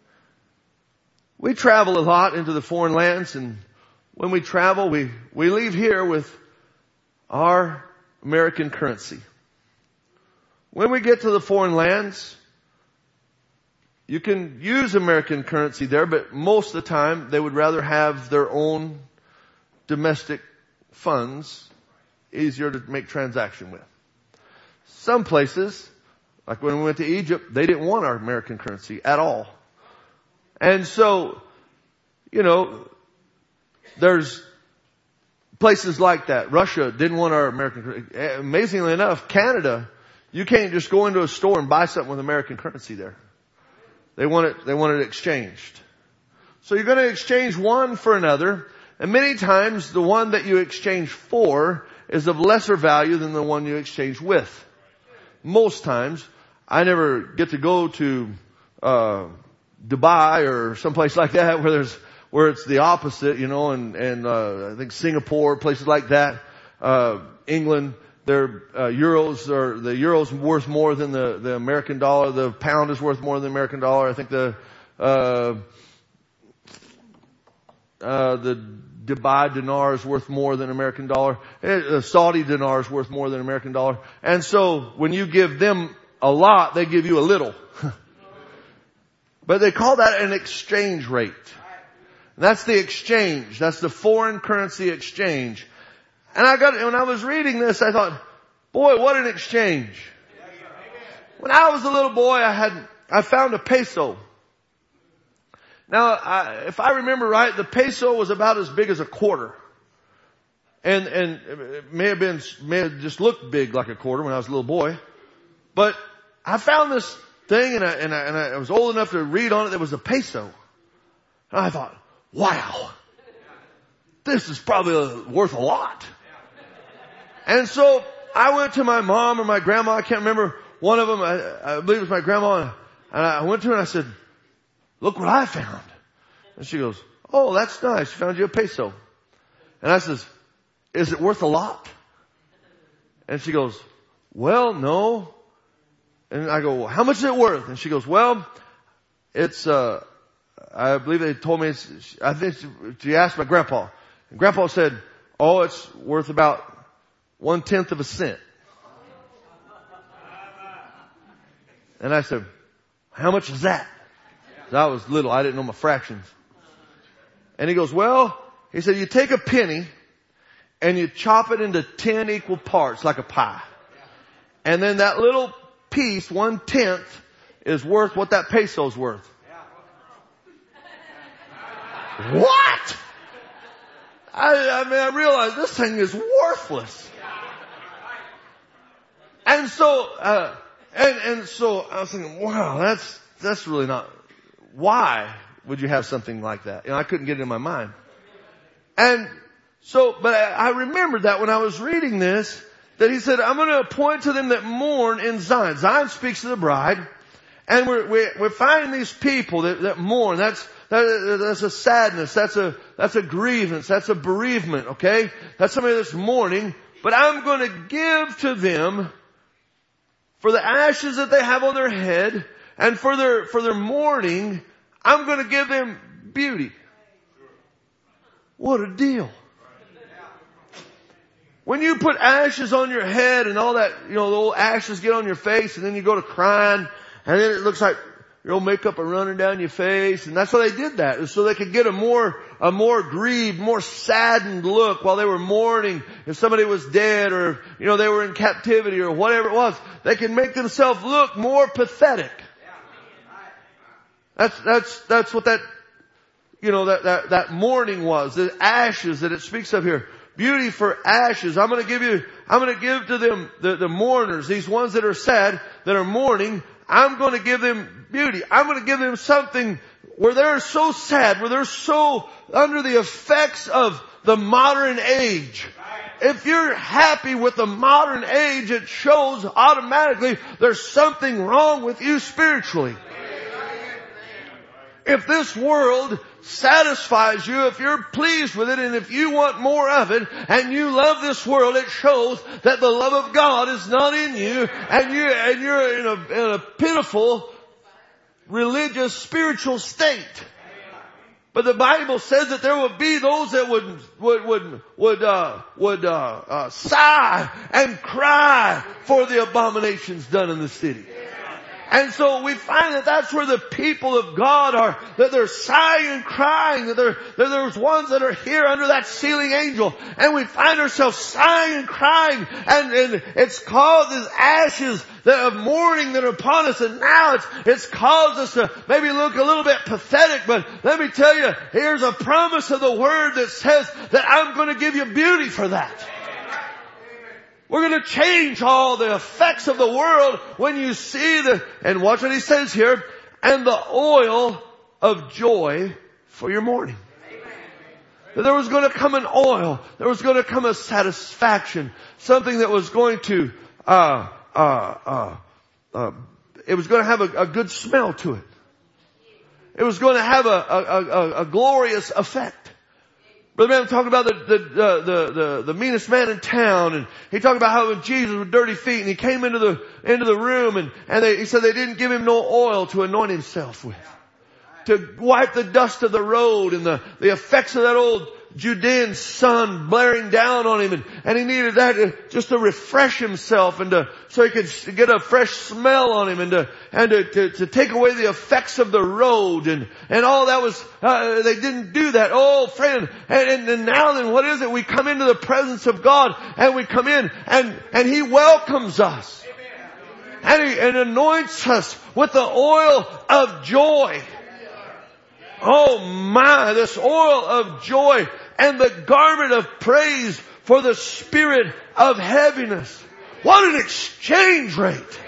We travel a lot into the foreign lands, and when we travel, we, we leave here with our American currency. When we get to the foreign lands, you can use American currency there, but most of the time they would rather have their own domestic funds, easier to make transaction with. Some places, like when we went to Egypt, they didn't want our American currency at all. And so, you know, there's places like that. Russia didn't want our American currency. Amazingly enough, Canada, you can't just go into a store and buy something with American currency there. They want it, they want it exchanged. So you're going to exchange one for another. And many times the one that you exchange for is of lesser value than the one you exchange with. Most times, I never get to go to uh Dubai or someplace like that where there's where it's the opposite, you know, and and uh I think Singapore, places like that, uh England, their uh, euros or the euro's worth more than the the American dollar. The pound is worth more than the American dollar. I think the uh uh the Dubai dinar is worth more than American dollar. A Saudi dinar is worth more than American dollar. And so when you give them a lot, they give you a little. But they call that an exchange rate. And that's the exchange. That's the foreign currency exchange. And I got, when I was reading this, I thought, boy, what an exchange. When I was a little boy, I had, I found a peso. Now, I, if I remember right, the peso was about as big as a quarter. And, and it may have been, may have just looked big like a quarter when I was a little boy. But I found this thing and I, and I, and I was old enough to read on it. There was a peso. And I thought, wow, this is probably worth a lot. And so I went to my mom or my grandma. I can't remember one of them. I, I believe it was my grandma. And I went to her and I said, look what I found. And she goes, oh, that's nice. You found you a peso. And I says, is it worth a lot? And she goes, well, no. And I go, well, how much is it worth? And she goes, well, it's, uh, I believe they told me it's, I think she asked my grandpa. And grandpa said, oh, it's worth about one tenth of a cent. And I said, how much is that? I was little. I didn't know my fractions. And he goes, well, he said, you take a penny and you chop it into ten equal parts like a pie. And then that little piece, one tenth, is worth what that peso's worth. What? I, I mean, I realized this thing is worthless. And so, uh, and, and so I was thinking, wow, that's, that's really not, why would you have something like that? You know, I couldn't get it in my mind. And so, but I, I remembered that when I was reading this, that he said, I'm going to appoint to them that mourn in Zion. Zion speaks to the bride. And we're, we're, we're finding these people that, that mourn. That's, that, that's a sadness. That's a, that's a grievance. That's a bereavement. Okay. That's somebody that's mourning. But I'm going to give to them for the ashes that they have on their head and for their, for their mourning, I'm going to give them beauty. What a deal. When you put ashes on your head and all that, you know, the old ashes get on your face and then you go to crying and then it looks like your old makeup are running down your face. And that's why they did that, so they could get a more, a more grieved, more saddened look while they were mourning. If somebody was dead or, you know, they were in captivity or whatever it was, they can make themselves look more pathetic. That's, that's, that's what that, you know, that, that, that mourning was. The ashes that it speaks of here. Beauty for ashes. I'm going to give you, I'm going to give to them, the, the mourners, these ones that are sad, that are mourning, I'm going to give them beauty. I'm going to give them something where they're so sad, where they're so under the effects of the modern age. If you're happy with the modern age, it shows automatically there's something wrong with you spiritually. If this world satisfies you, if you're pleased with it, and if you want more of it, and you love this world, it shows that the love of God is not in you, and you and you're in a, in a pitiful religious spiritual state. But the Bible says that there will be those that would would would would uh, would uh, uh, sigh and cry for the abominations done in the city. And so we find that that's where the people of God are, that they're sighing and crying, that, they're, that there's ones that are here under that sealing angel. And we find ourselves sighing and crying, and, and it's caused these ashes that of mourning that are upon us. And now it's, it's caused us to maybe look a little bit pathetic, but let me tell you, here's a promise of the Word that says that I'm going to give you beauty for that. We're going to change all the effects of the world when you see the, and watch what he says here, and the oil of joy for your mourning. That there was going to come an oil. There was going to come a satisfaction. Something that was going to, uh, uh, uh, uh, it was going to have a, a good smell to it. It was going to have a, a, a, a glorious effect. Brother Man talked about the, the, the, the, the meanest man in town, and he talked about how Jesus with dirty feet, and he came into the, into the room, and, and they, he said they didn't give him no oil to anoint himself with. To wipe the dust of the road and the, the effects of that old Judean sun blaring down on him, and, and he needed that to, just to refresh himself and to, so he could get a fresh smell on him and to, and to, to, to take away the effects of the road and, and all that was, uh, they didn't do that. Oh friend, and, and, and now then what is it? We come into the presence of God and we come in and, and He welcomes us. And He and anoints us with the oil of joy. Oh my, this oil of joy and the garment of praise for the spirit of heaviness. What an exchange rate.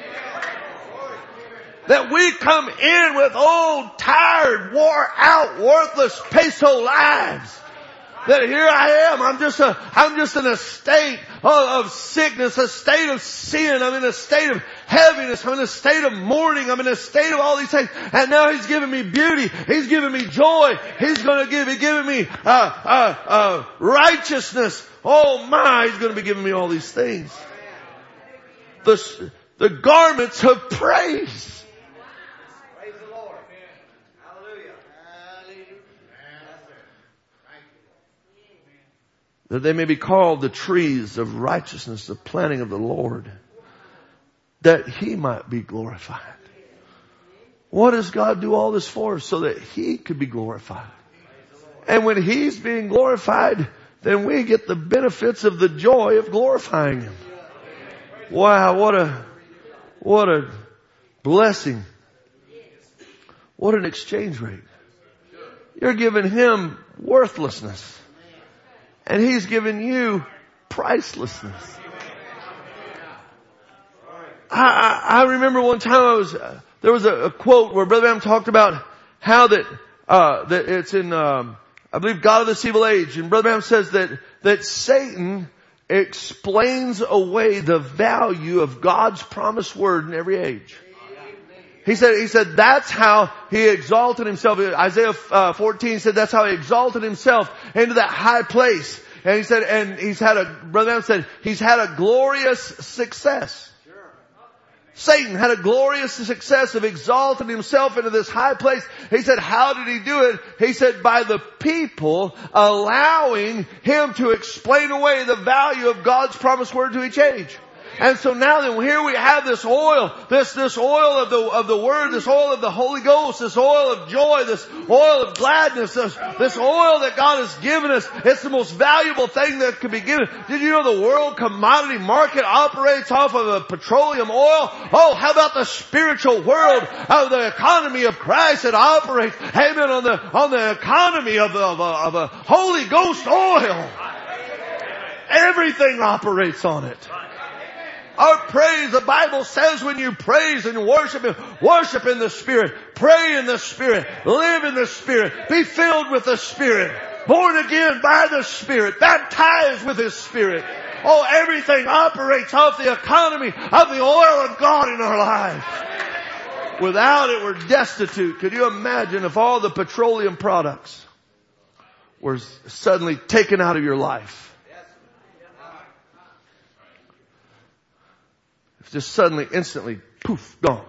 That we come in with old, tired, wore out, worthless peso lives. That here I am, I'm just a, I'm just in a state of, of sickness, a state of sin, I'm in a state of heaviness, I'm in a state of mourning, I'm in a state of all these things, and now He's giving me beauty, He's giving me joy, He's gonna give, He's giving me, uh, uh, uh, righteousness, oh my, He's gonna be giving me all these things. The, the garments of praise. That they may be called the trees of righteousness, the planting of the Lord, that He might be glorified. What does God do all this for? So that He could be glorified. And when He's being glorified, then we get the benefits of the joy of glorifying Him. Wow, what a, what a blessing. What an exchange rate. You're giving Him worthlessness. And He's given you pricelessness. I, I, I remember one time I was, uh, there was a, a quote where Brother Branham talked about how that, uh, that it's in, um, I believe God of this evil age. And Brother Branham says that, that Satan explains away the value of God's promised word in every age. He said, he said, that's how He exalted Himself. Isaiah uh, fourteen said that's how He exalted Himself into that high place. And he said, and he's had a, Brother Adam said, he's had a glorious success. Satan had a glorious success of exalting himself into this high place. He said, how did he do it? He said, by the people allowing him to explain away the value of God's promised word to each age. And so now then here we have this oil, this, this oil of the, of the Word, this oil of the Holy Ghost, this oil of joy, this oil of gladness, this, this oil that God has given us. It's the most valuable thing that could be given. Did you know the world commodity market operates off of a petroleum oil? Oh, how about the spiritual world of the economy of Christ that operates, amen, on the, on the economy of, of, of a Holy Ghost oil. Everything operates on it. Our praise, the Bible says when you praise and worship Him, worship in the Spirit, pray in the Spirit, live in the Spirit, be filled with the Spirit, born again by the Spirit, baptized with His Spirit. Oh, everything operates off the economy of the oil of God in our lives. Without it, we're destitute. Could you imagine if all the petroleum products were suddenly taken out of your life? Just suddenly, instantly, poof, gone.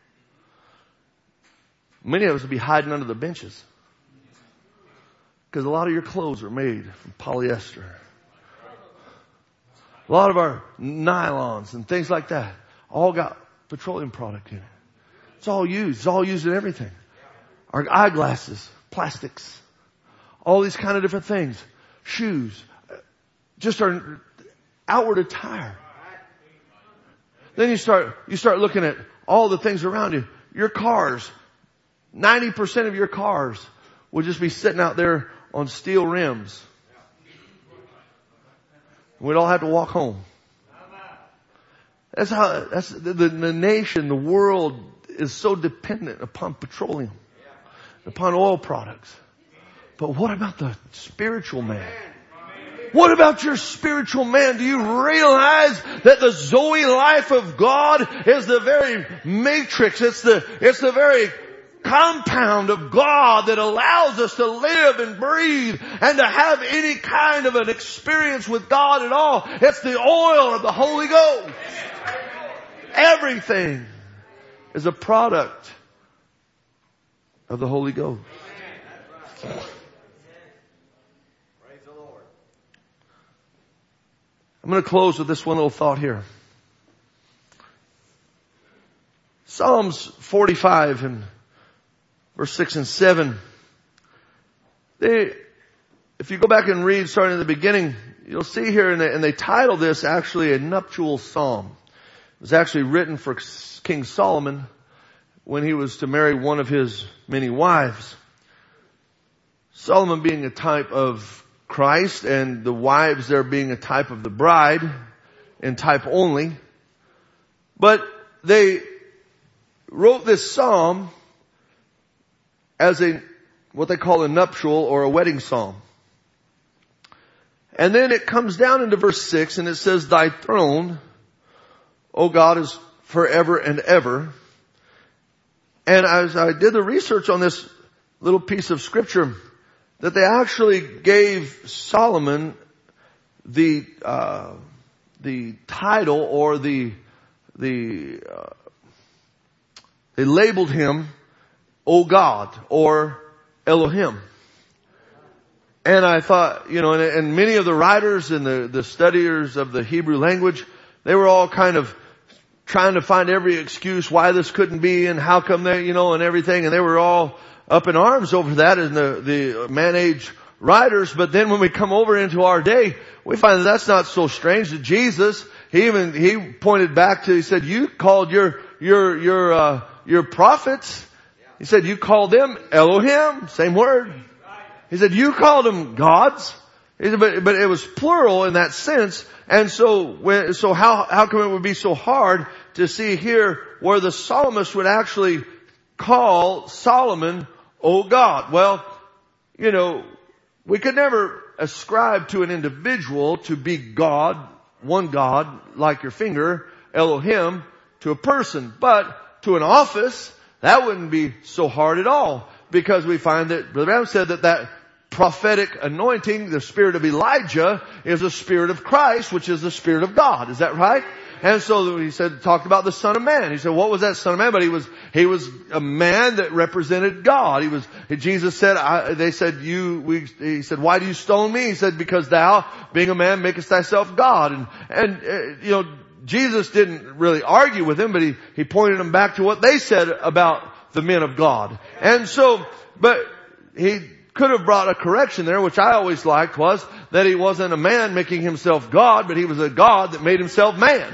Many of us would be hiding under the benches. Because a lot of your clothes are made from polyester. A lot of our nylons and things like that all got petroleum product in it. It's all used. It's all used in everything. Our eyeglasses, plastics, all these kind of different things. Shoes, just our outward attire. Then you start, you start looking at all the things around you. Your cars, ninety percent of your cars will just be sitting out there on steel rims. We'd all have to walk home. That's how, that's the, the, the nation, the world is so dependent upon petroleum, upon oil products. But what about the spiritual man? What about your spiritual man? Do you realize that the Zoe life of God is the very matrix? It's the, it's the very compound of God that allows us to live and breathe and to have any kind of an experience with God at all. It's the oil of the Holy Ghost. Everything is a product of the Holy Ghost. I'm going to close with this one little thought here. Psalms forty-five and verse six and seven. They, if you go back and read starting at the beginning, you'll see here, and they, and they title this actually a nuptial psalm. It was actually written for King Solomon when he was to marry one of his many wives. Solomon being a type of Christ, and the wives there being a type of the bride, in type only. But they wrote this psalm as a, what they call a nuptial or a wedding psalm. And then it comes down into verse six and it says, Thy throne, O God, is forever and ever. And as I did the research on this little piece of scripture, that they actually gave Solomon the, uh, the title or the, the, uh, they labeled him, O God, or Elohim. And I thought, you know, and, and many of the writers and the, the studiers of the Hebrew language, they were all kind of trying to find every excuse why this couldn't be and how come they, you know, and everything. And they were all up in arms over that in the, the man-age writers. But then when we come over into our day, we find that that's not so strange. That Jesus, he even, he pointed back to, he said, you called your, your, your, uh, your prophets. He said, you called them Elohim. Same word. He said, you called them gods. He said, but, but it was plural in that sense. And so, when, so how, how come it would be so hard to see here where the psalmist would actually call Solomon, O God? Well, you know, we could never ascribe to an individual to be God, one God, like your finger, Elohim, to a person. But to an office, that wouldn't be so hard at all. Because we find that Brother Branham said that that prophetic anointing, the spirit of Elijah, is the spirit of Christ, which is the spirit of God. Is that right? And so he said, talked about the Son of Man. He said, what was that Son of Man? But he was, he was a man that represented God. He was, Jesus said, I, they said, you, we, he said, why do you stone me? He said, because thou, being a man, makest thyself God. And, and, uh, you know, Jesus didn't really argue with him, but he, he pointed them back to what they said about the men of God. And so, but he could have brought a correction there, which I always liked, was that he wasn't a man making himself God, but he was a God that made himself man.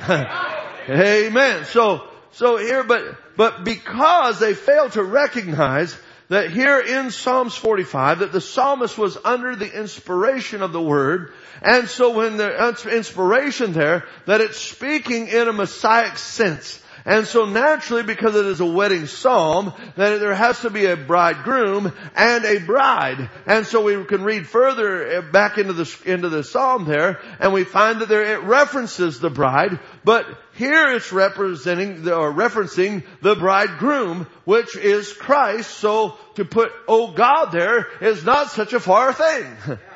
Amen. So, so here, but, but because they failed to recognize that here in Psalms forty-five, that the psalmist was under the inspiration of the word, and so when the inspiration there, that it's speaking in a Messiah sense. And so naturally, because it is a wedding psalm, that there has to be a bridegroom and a bride. And so we can read further back into the, into the psalm there, and we find that there it references the bride, but here it's representing, the, or referencing the bridegroom, which is Christ. So to put, O God there is not such a far thing.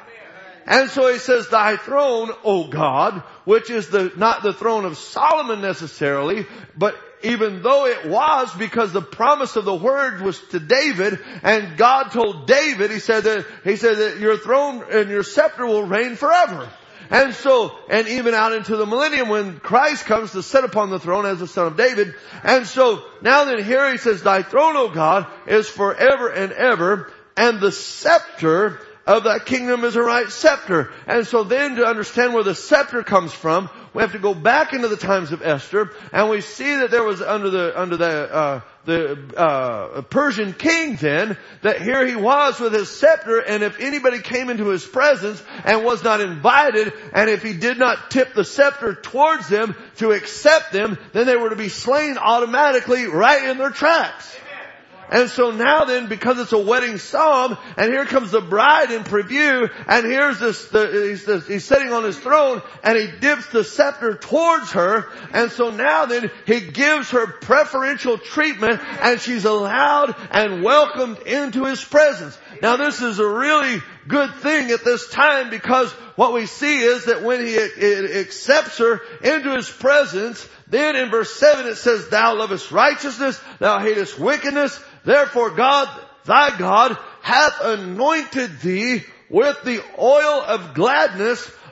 And so he says, Thy throne, O God, which is the, not the throne of Solomon necessarily, but even though it was, because the promise of the word was to David, and God told David, he said that, he said that your throne and your scepter will reign forever. And so, and even out into the millennium when Christ comes to sit upon the throne as the son of David. And so, now then here he says, Thy throne, O God, is forever and ever, and the scepter of that kingdom is a right scepter. And so then to understand where the scepter comes from, we have to go back into the times of Esther, and we see that there was under the, under the, uh, the, uh, Persian king then, that here he was with his scepter, and if anybody came into his presence and was not invited, and if he did not tip the scepter towards them to accept them, then they were to be slain automatically right in their tracks. And so now then, because it's a wedding psalm, and here comes the bride in preview, and here's this, the, he's, this, he's sitting on his throne, and he dips the scepter towards her, and so now then, he gives her preferential treatment, and she's allowed and welcomed into his presence. Now this is a really good thing at this time, because what we see is that when he accepts her into his presence, then in verse seven it says, Thou lovest righteousness, thou hatest wickedness, therefore God, thy God, hath anointed thee with the oil of gladness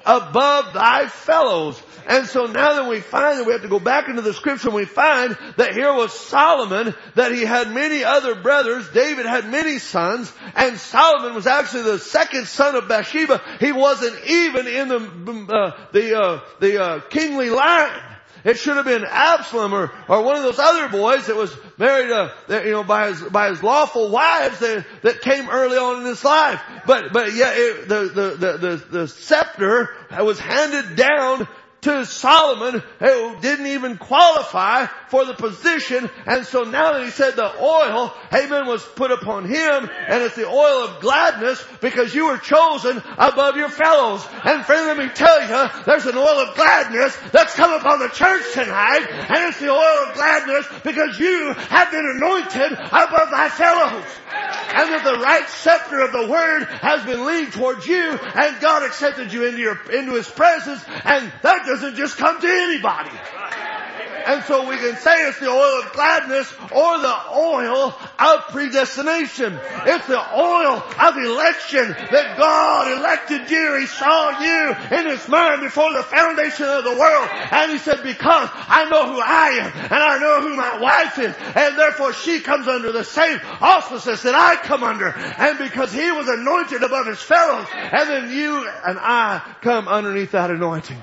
above thy fellows. And so now that we find that we have to go back into the scripture and we find that here was Solomon, that he had many other brothers. David had many sons, and Solomon was actually the second son of Bathsheba. He wasn't even in the, uh, the, uh, the, uh, kingly line. It should have been Absalom or, or one of those other boys that was married, uh, you know, by his, by his lawful wives that, that came early on in his life. But, but yeah, it, the, the, the, the, the scepter was handed down to Solomon, who didn't even qualify for the position. And so now that he said the oil, amen, was put upon him, and it's the oil of gladness because you were chosen above your fellows. And friend, let me tell you, there's an oil of gladness that's come upon the church tonight, and it's the oil of gladness because you have been anointed above thy fellows. And that the right scepter of the word has been leaned towards you, and God accepted you into your, into His presence, and that doesn't just come to anybody. And so we can say it's the oil of gladness or the oil of predestination. It's the oil of election that God elected you. He saw you in His mind before the foundation of the world. And He said, because I know who I am and I know who my wife is, and therefore she comes under the same auspices that I come under. And because He was anointed above His fellows, and then you and I come underneath that anointing.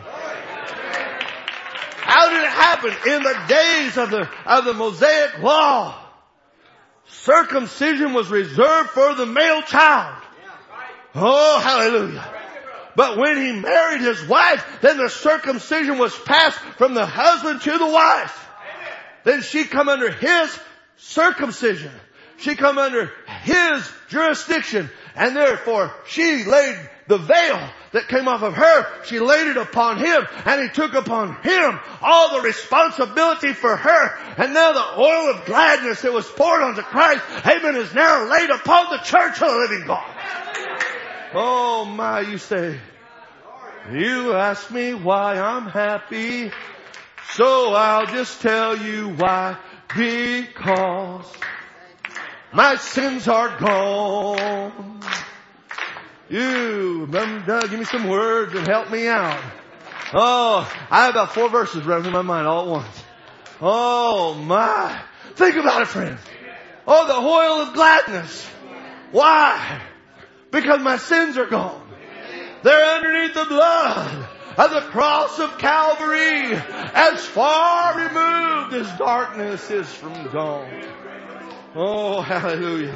How did it happen? In the days of the, of the Mosaic law, circumcision was reserved for the male child. Oh, hallelujah. But when he married his wife, then the circumcision was passed from the husband to the wife. Then she come under his circumcision. She come under his jurisdiction. And therefore, she laid the veil that came off of her, she laid it upon him, and he took upon him all the responsibility for her. And now the oil of gladness that was poured onto Christ, amen, is now laid upon the church of the living God. Oh my, you say, you ask me why I'm happy, so I'll just tell you why. Because my sins are gone. You, Doug, give me some words and help me out. Oh, I have about four verses running through my mind all at once. Oh my. Think about it, friend. Oh, the oil of gladness. Why? Because my sins are gone. They're underneath the blood of the cross of Calvary. As far removed as darkness is from dawn. Oh, hallelujah.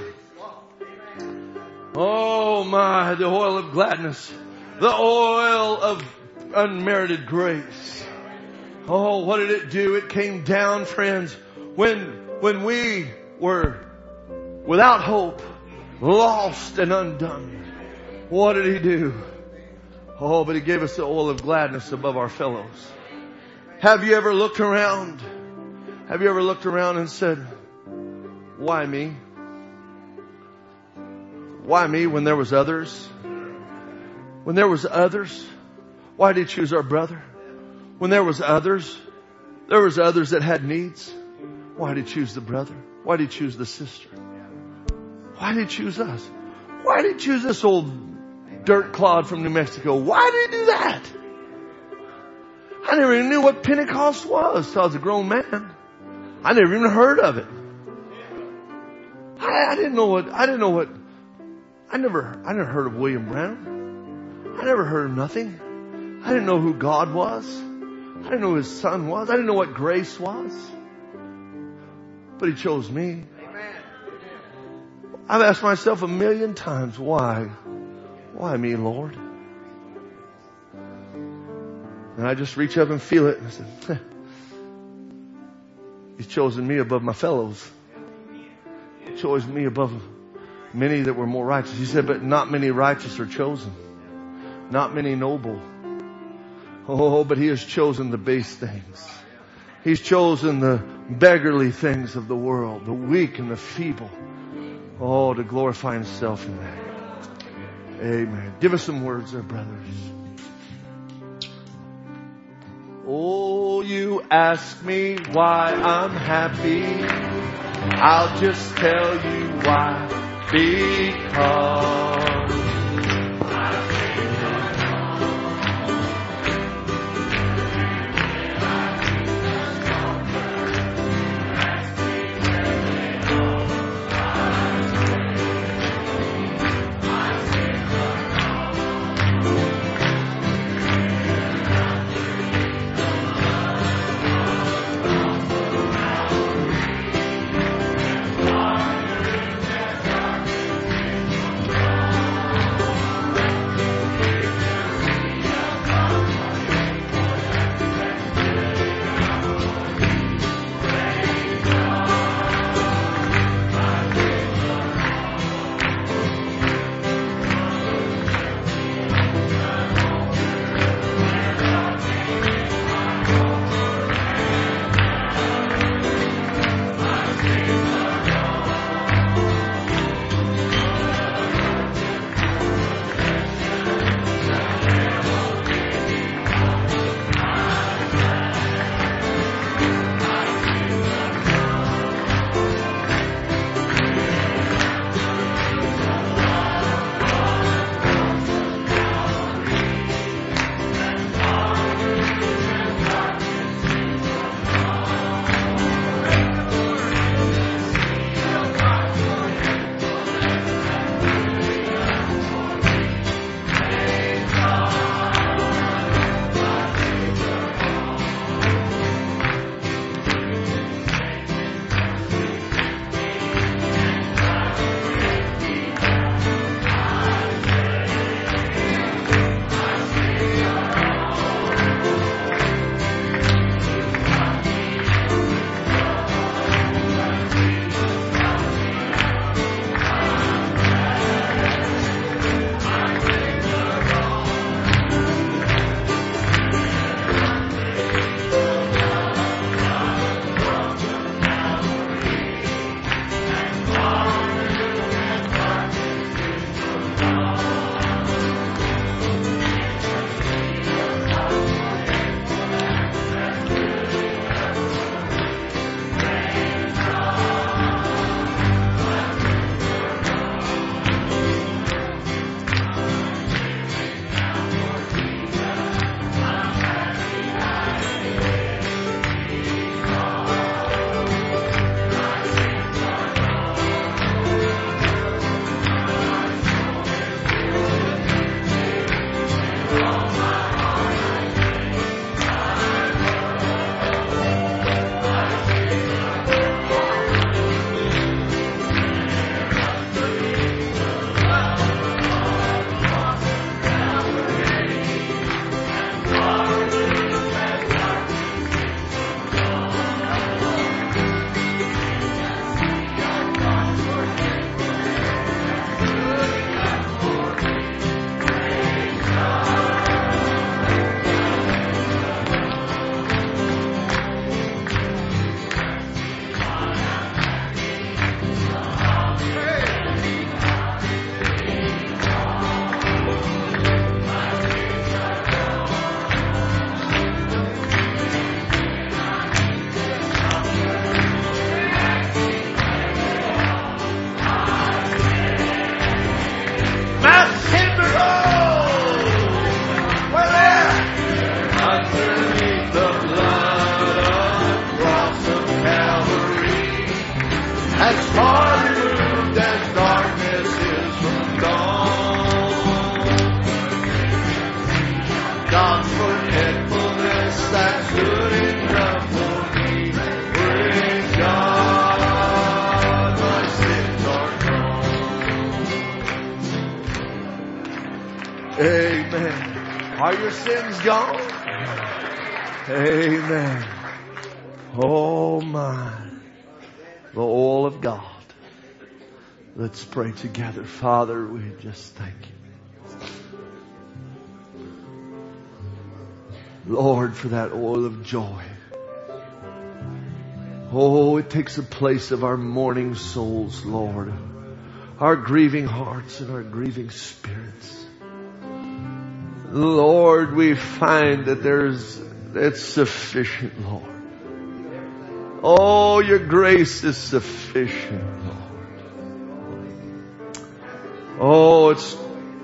Oh my, the oil of gladness. The oil of unmerited grace. Oh, what did it do? It came down, friends, when, when we were without hope, lost and undone. What did He do? Oh, but He gave us the oil of gladness above our fellows. Have you ever looked around? Have you ever looked around and said, why me? Why me when there was others? When there was others, why did He choose our brother? When there was others, there was others that had needs. Why did He choose the brother? Why did He choose the sister? Why did He choose us? Why did He choose this old dirt clod from New Mexico? Why did He do that? I never even knew what Pentecost was till I was a grown man. I never even heard of it. I, I didn't know what, I didn't know what, I never, I never heard of William Branham. I never heard of nothing. I didn't know who God was. I didn't know who His Son was. I didn't know what grace was. But He chose me. I've asked myself a million times, why? Why me, Lord? And I just reach up and feel it. And I said, He's chosen me above my fellows. He chose me above many that were more righteous. He said, but not many righteous are chosen. Not many noble. Oh, but He has chosen the base things. He's chosen the beggarly things of the world, the weak and the feeble. Oh, to glorify Himself in that. Amen. Give us some words there, brothers. Oh, you ask me why I'm happy. I'll just tell you why. Because Are your sins gone? Amen. Oh my. The oil of God. Let's pray together. Father, we just thank you. Lord, for that oil of joy. Oh, it takes the place of our mourning souls, Lord. Our grieving hearts and our grieving spirits. Lord, we find that there's, it's sufficient, Lord. Oh, your grace is sufficient, Lord. Oh, it's,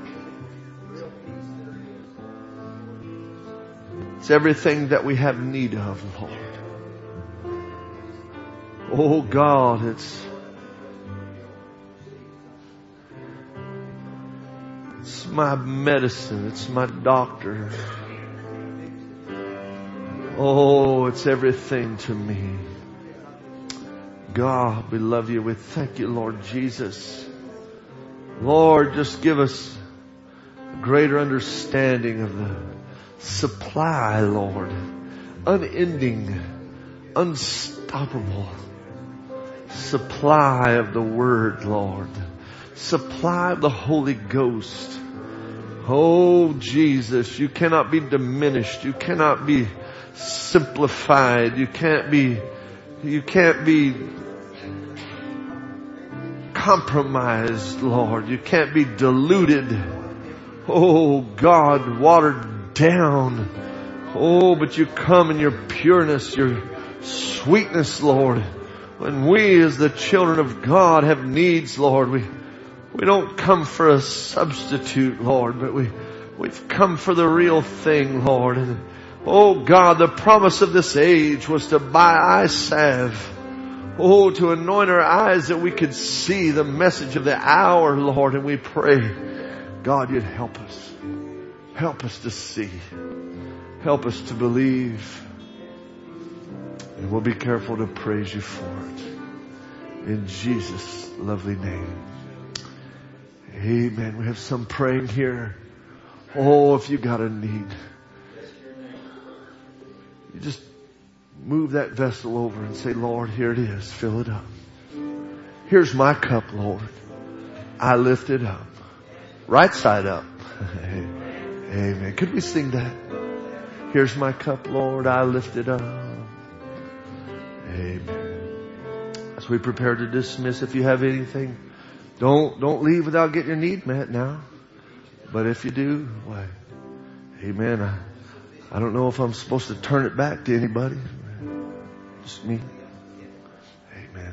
it's everything that we have need of, Lord. Oh God, it's, it's my medicine. It's my doctor. Oh, it's everything to me. God, we love you. We thank you, Lord Jesus. Lord, just give us a greater understanding of the supply, Lord. Unending, unstoppable supply of the Word, Lord. Supply of the Holy Ghost. Oh, Jesus, you cannot be diminished. You cannot be simplified. You can't be, you can't be compromised, Lord. You can't be diluted. Oh, God, watered down. Oh, but you come in your pureness, your sweetness, Lord. When we as the children of God have needs, Lord, we, we don't come for a substitute, Lord, but we, we've come for the real thing, Lord. And oh God, the promise of this age was to buy eye salve. Oh, to anoint our eyes that we could see the message of the hour, Lord. And we pray, God, you'd help us. Help us to see. Help us to believe. And we'll be careful to praise you for it. In Jesus' lovely name. Amen. We have some praying here. Oh, if you got a need, you just move that vessel over and say, Lord, here it is. Fill it up. Here's my cup, Lord. I lift it up. Right side up. Amen. Could we sing that? Here's my cup, Lord. I lift it up. Amen. As we prepare to dismiss, if you have anything, don't, don't leave without getting your need met now. But if you do, why, amen. I, I don't know if I'm supposed to turn it back to anybody. Just me. Amen.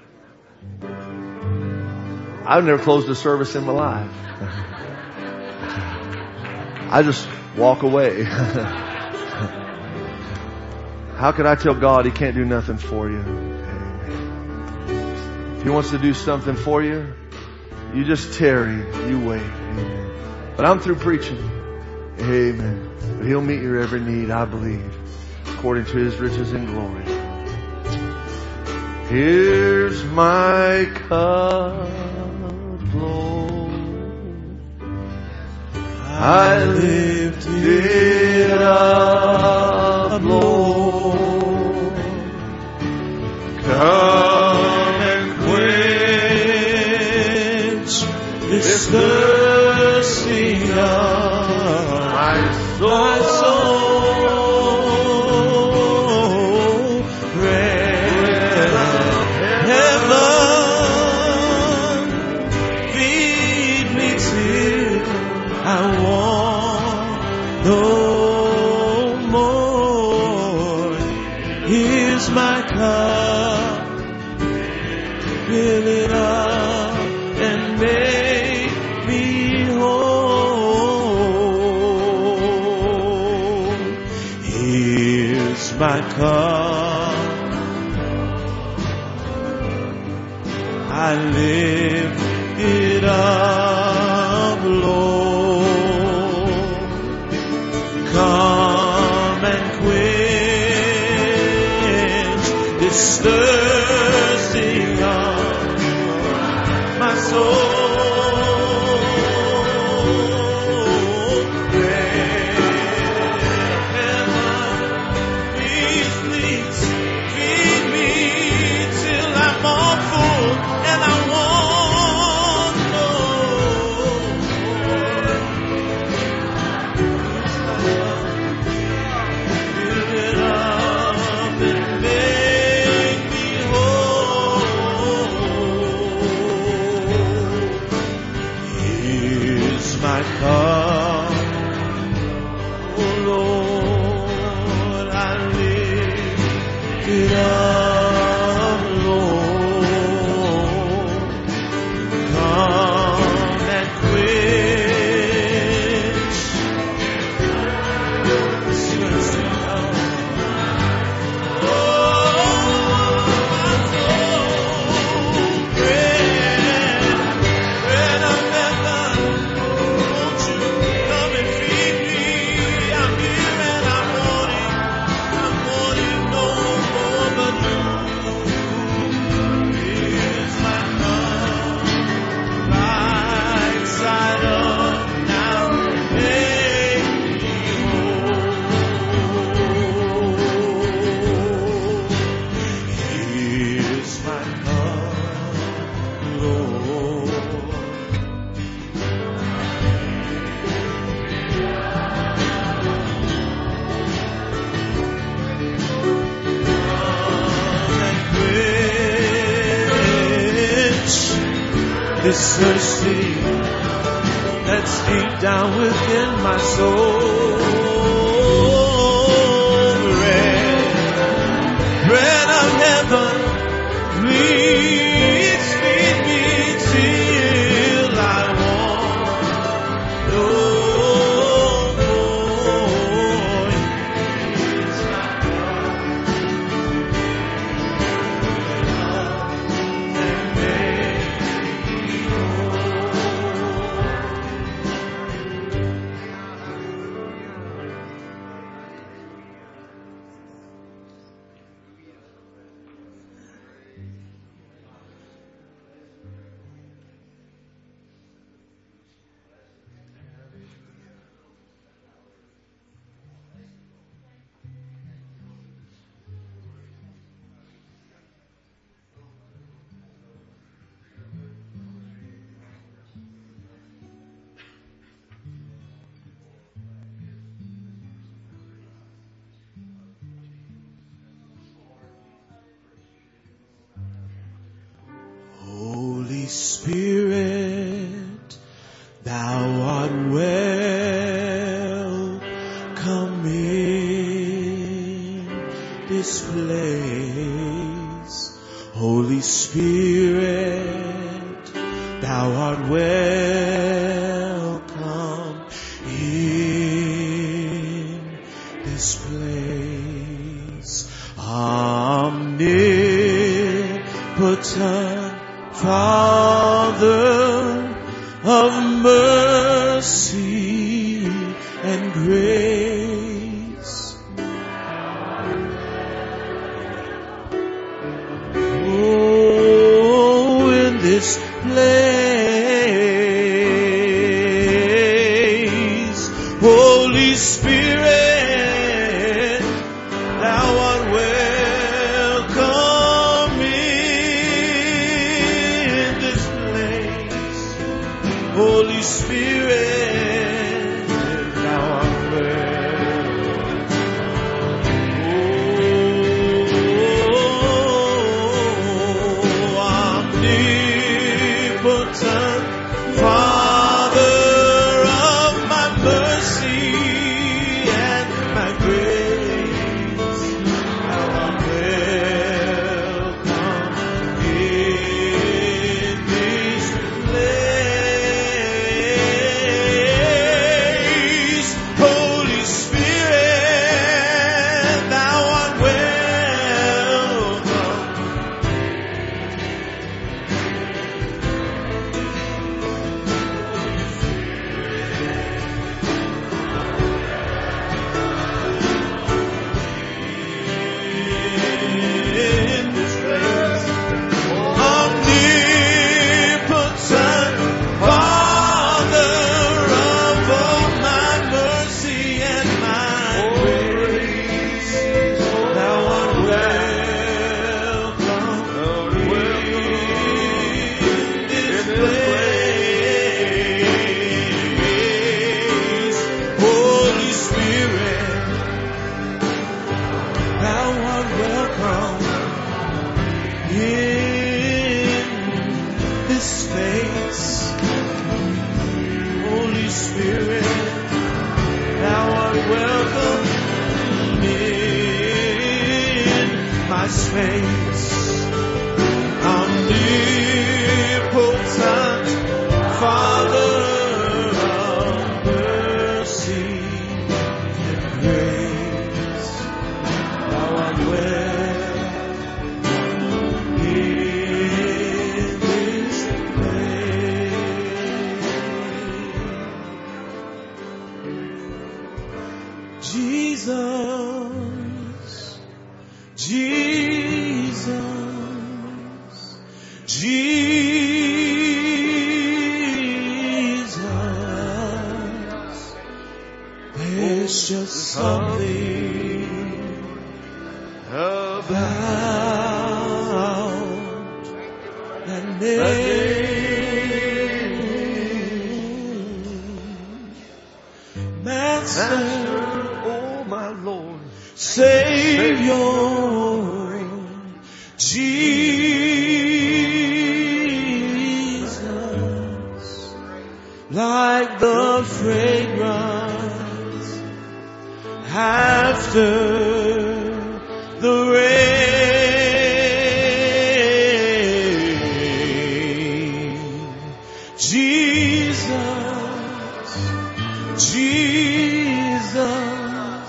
I've never closed a service in my life. I just walk away. How could I tell God He can't do nothing for you? Amen. If He wants to do something for you, you just tarry. You wait. Amen. But I'm through preaching. Amen. But He'll meet your every need, I believe, according to His riches and glory. Here's my cup, Lord. I lift it up, Lord. Come and quench this thirsting of my soul. Bread of heaven, feed me till I want no more. Here's my cup, fill it up and make me whole. Here's my cup, I lift it up, Lord. Come and quench this thirsting of my soul. Bread Take it up, Lord. Come and quench this thirsty heart. Oh, my soul, bread, bread of heaven, won't you come and feed me? I'm here and I'm wanting, I'm wanting no more but you. Here's my cup, right side up now, make me whole. Here's my cup, Lord. And quench this thirsty that's deep down within my soul. Bread, bread of heaven, please feed me till I want no more. Here's my and make me Holy Spirit, thou art welcome in this place. Holy Spirit, thou art welcome in this place. Omnipotent Father of mercy and grace. Oh, in this place, Holy Spirit, thou art welcome in this place. Holy Spirit, thou art welcome. Oh, omnipotent Father of my mercy and my grace, thou art welcome in this place. Holy Spirit, thou art welcome. In this place, omnipotent Father of all my mercy and my grace, thou art welcome in this place. Holy Spirit, thou art welcome in this space. Holy Spirit, thou art welcome in my face. Omnipotent Father of mercy and grace, thou art well in this place. Jesus, Jesus, Jesus, there's just something about that name. Master, oh my Lord, Savior, Jesus, like the fragrance after the rain. Jesus, Jesus,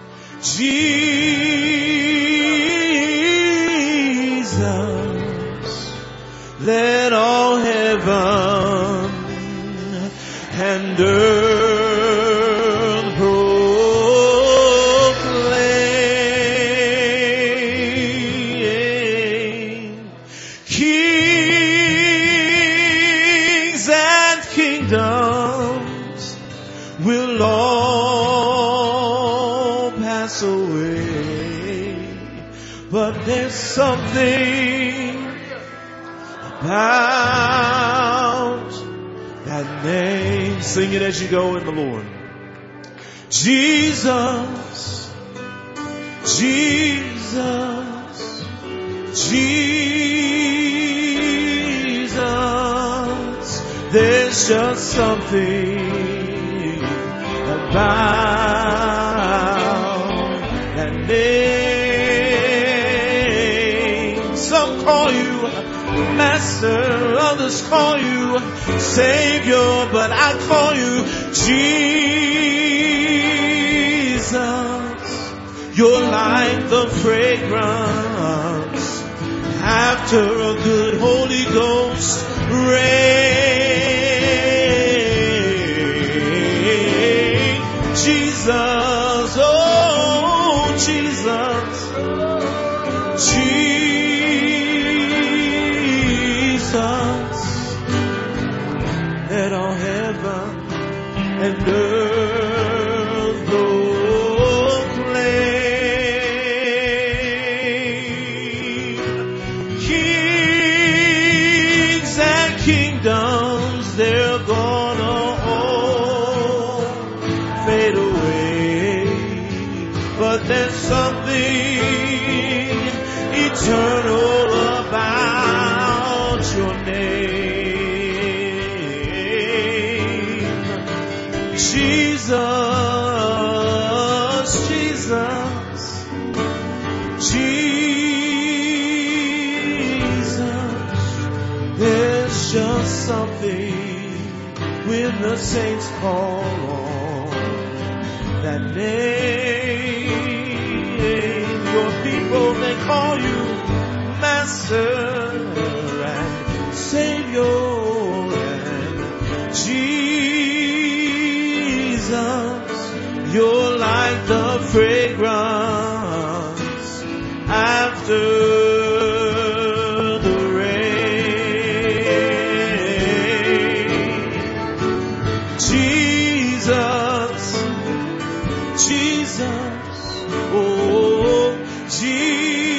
Jesus, let all heaven and earth proclaim. Kings and kingdoms will all pass away, but there's something about that name. Sing it as you go in the Lord. Jesus, Jesus, Jesus, there's just something about that name. Some call you Master, others call you Savior, but I call you Jesus. You're like the fragrance after a good Holy Ghost rain. Jesus, oh Jesus, Jesus, let all heaven and earth proclaim. Kings and kingdoms, they're gonna all fade away, but there's something eternal about your name. Jesus, Jesus, Jesus, there's just something when the saints call on that name. Your people, they call you Master and Savior and Jesus. You're like the fragrance after the rain. Jesus, Jesus, oh Jesus.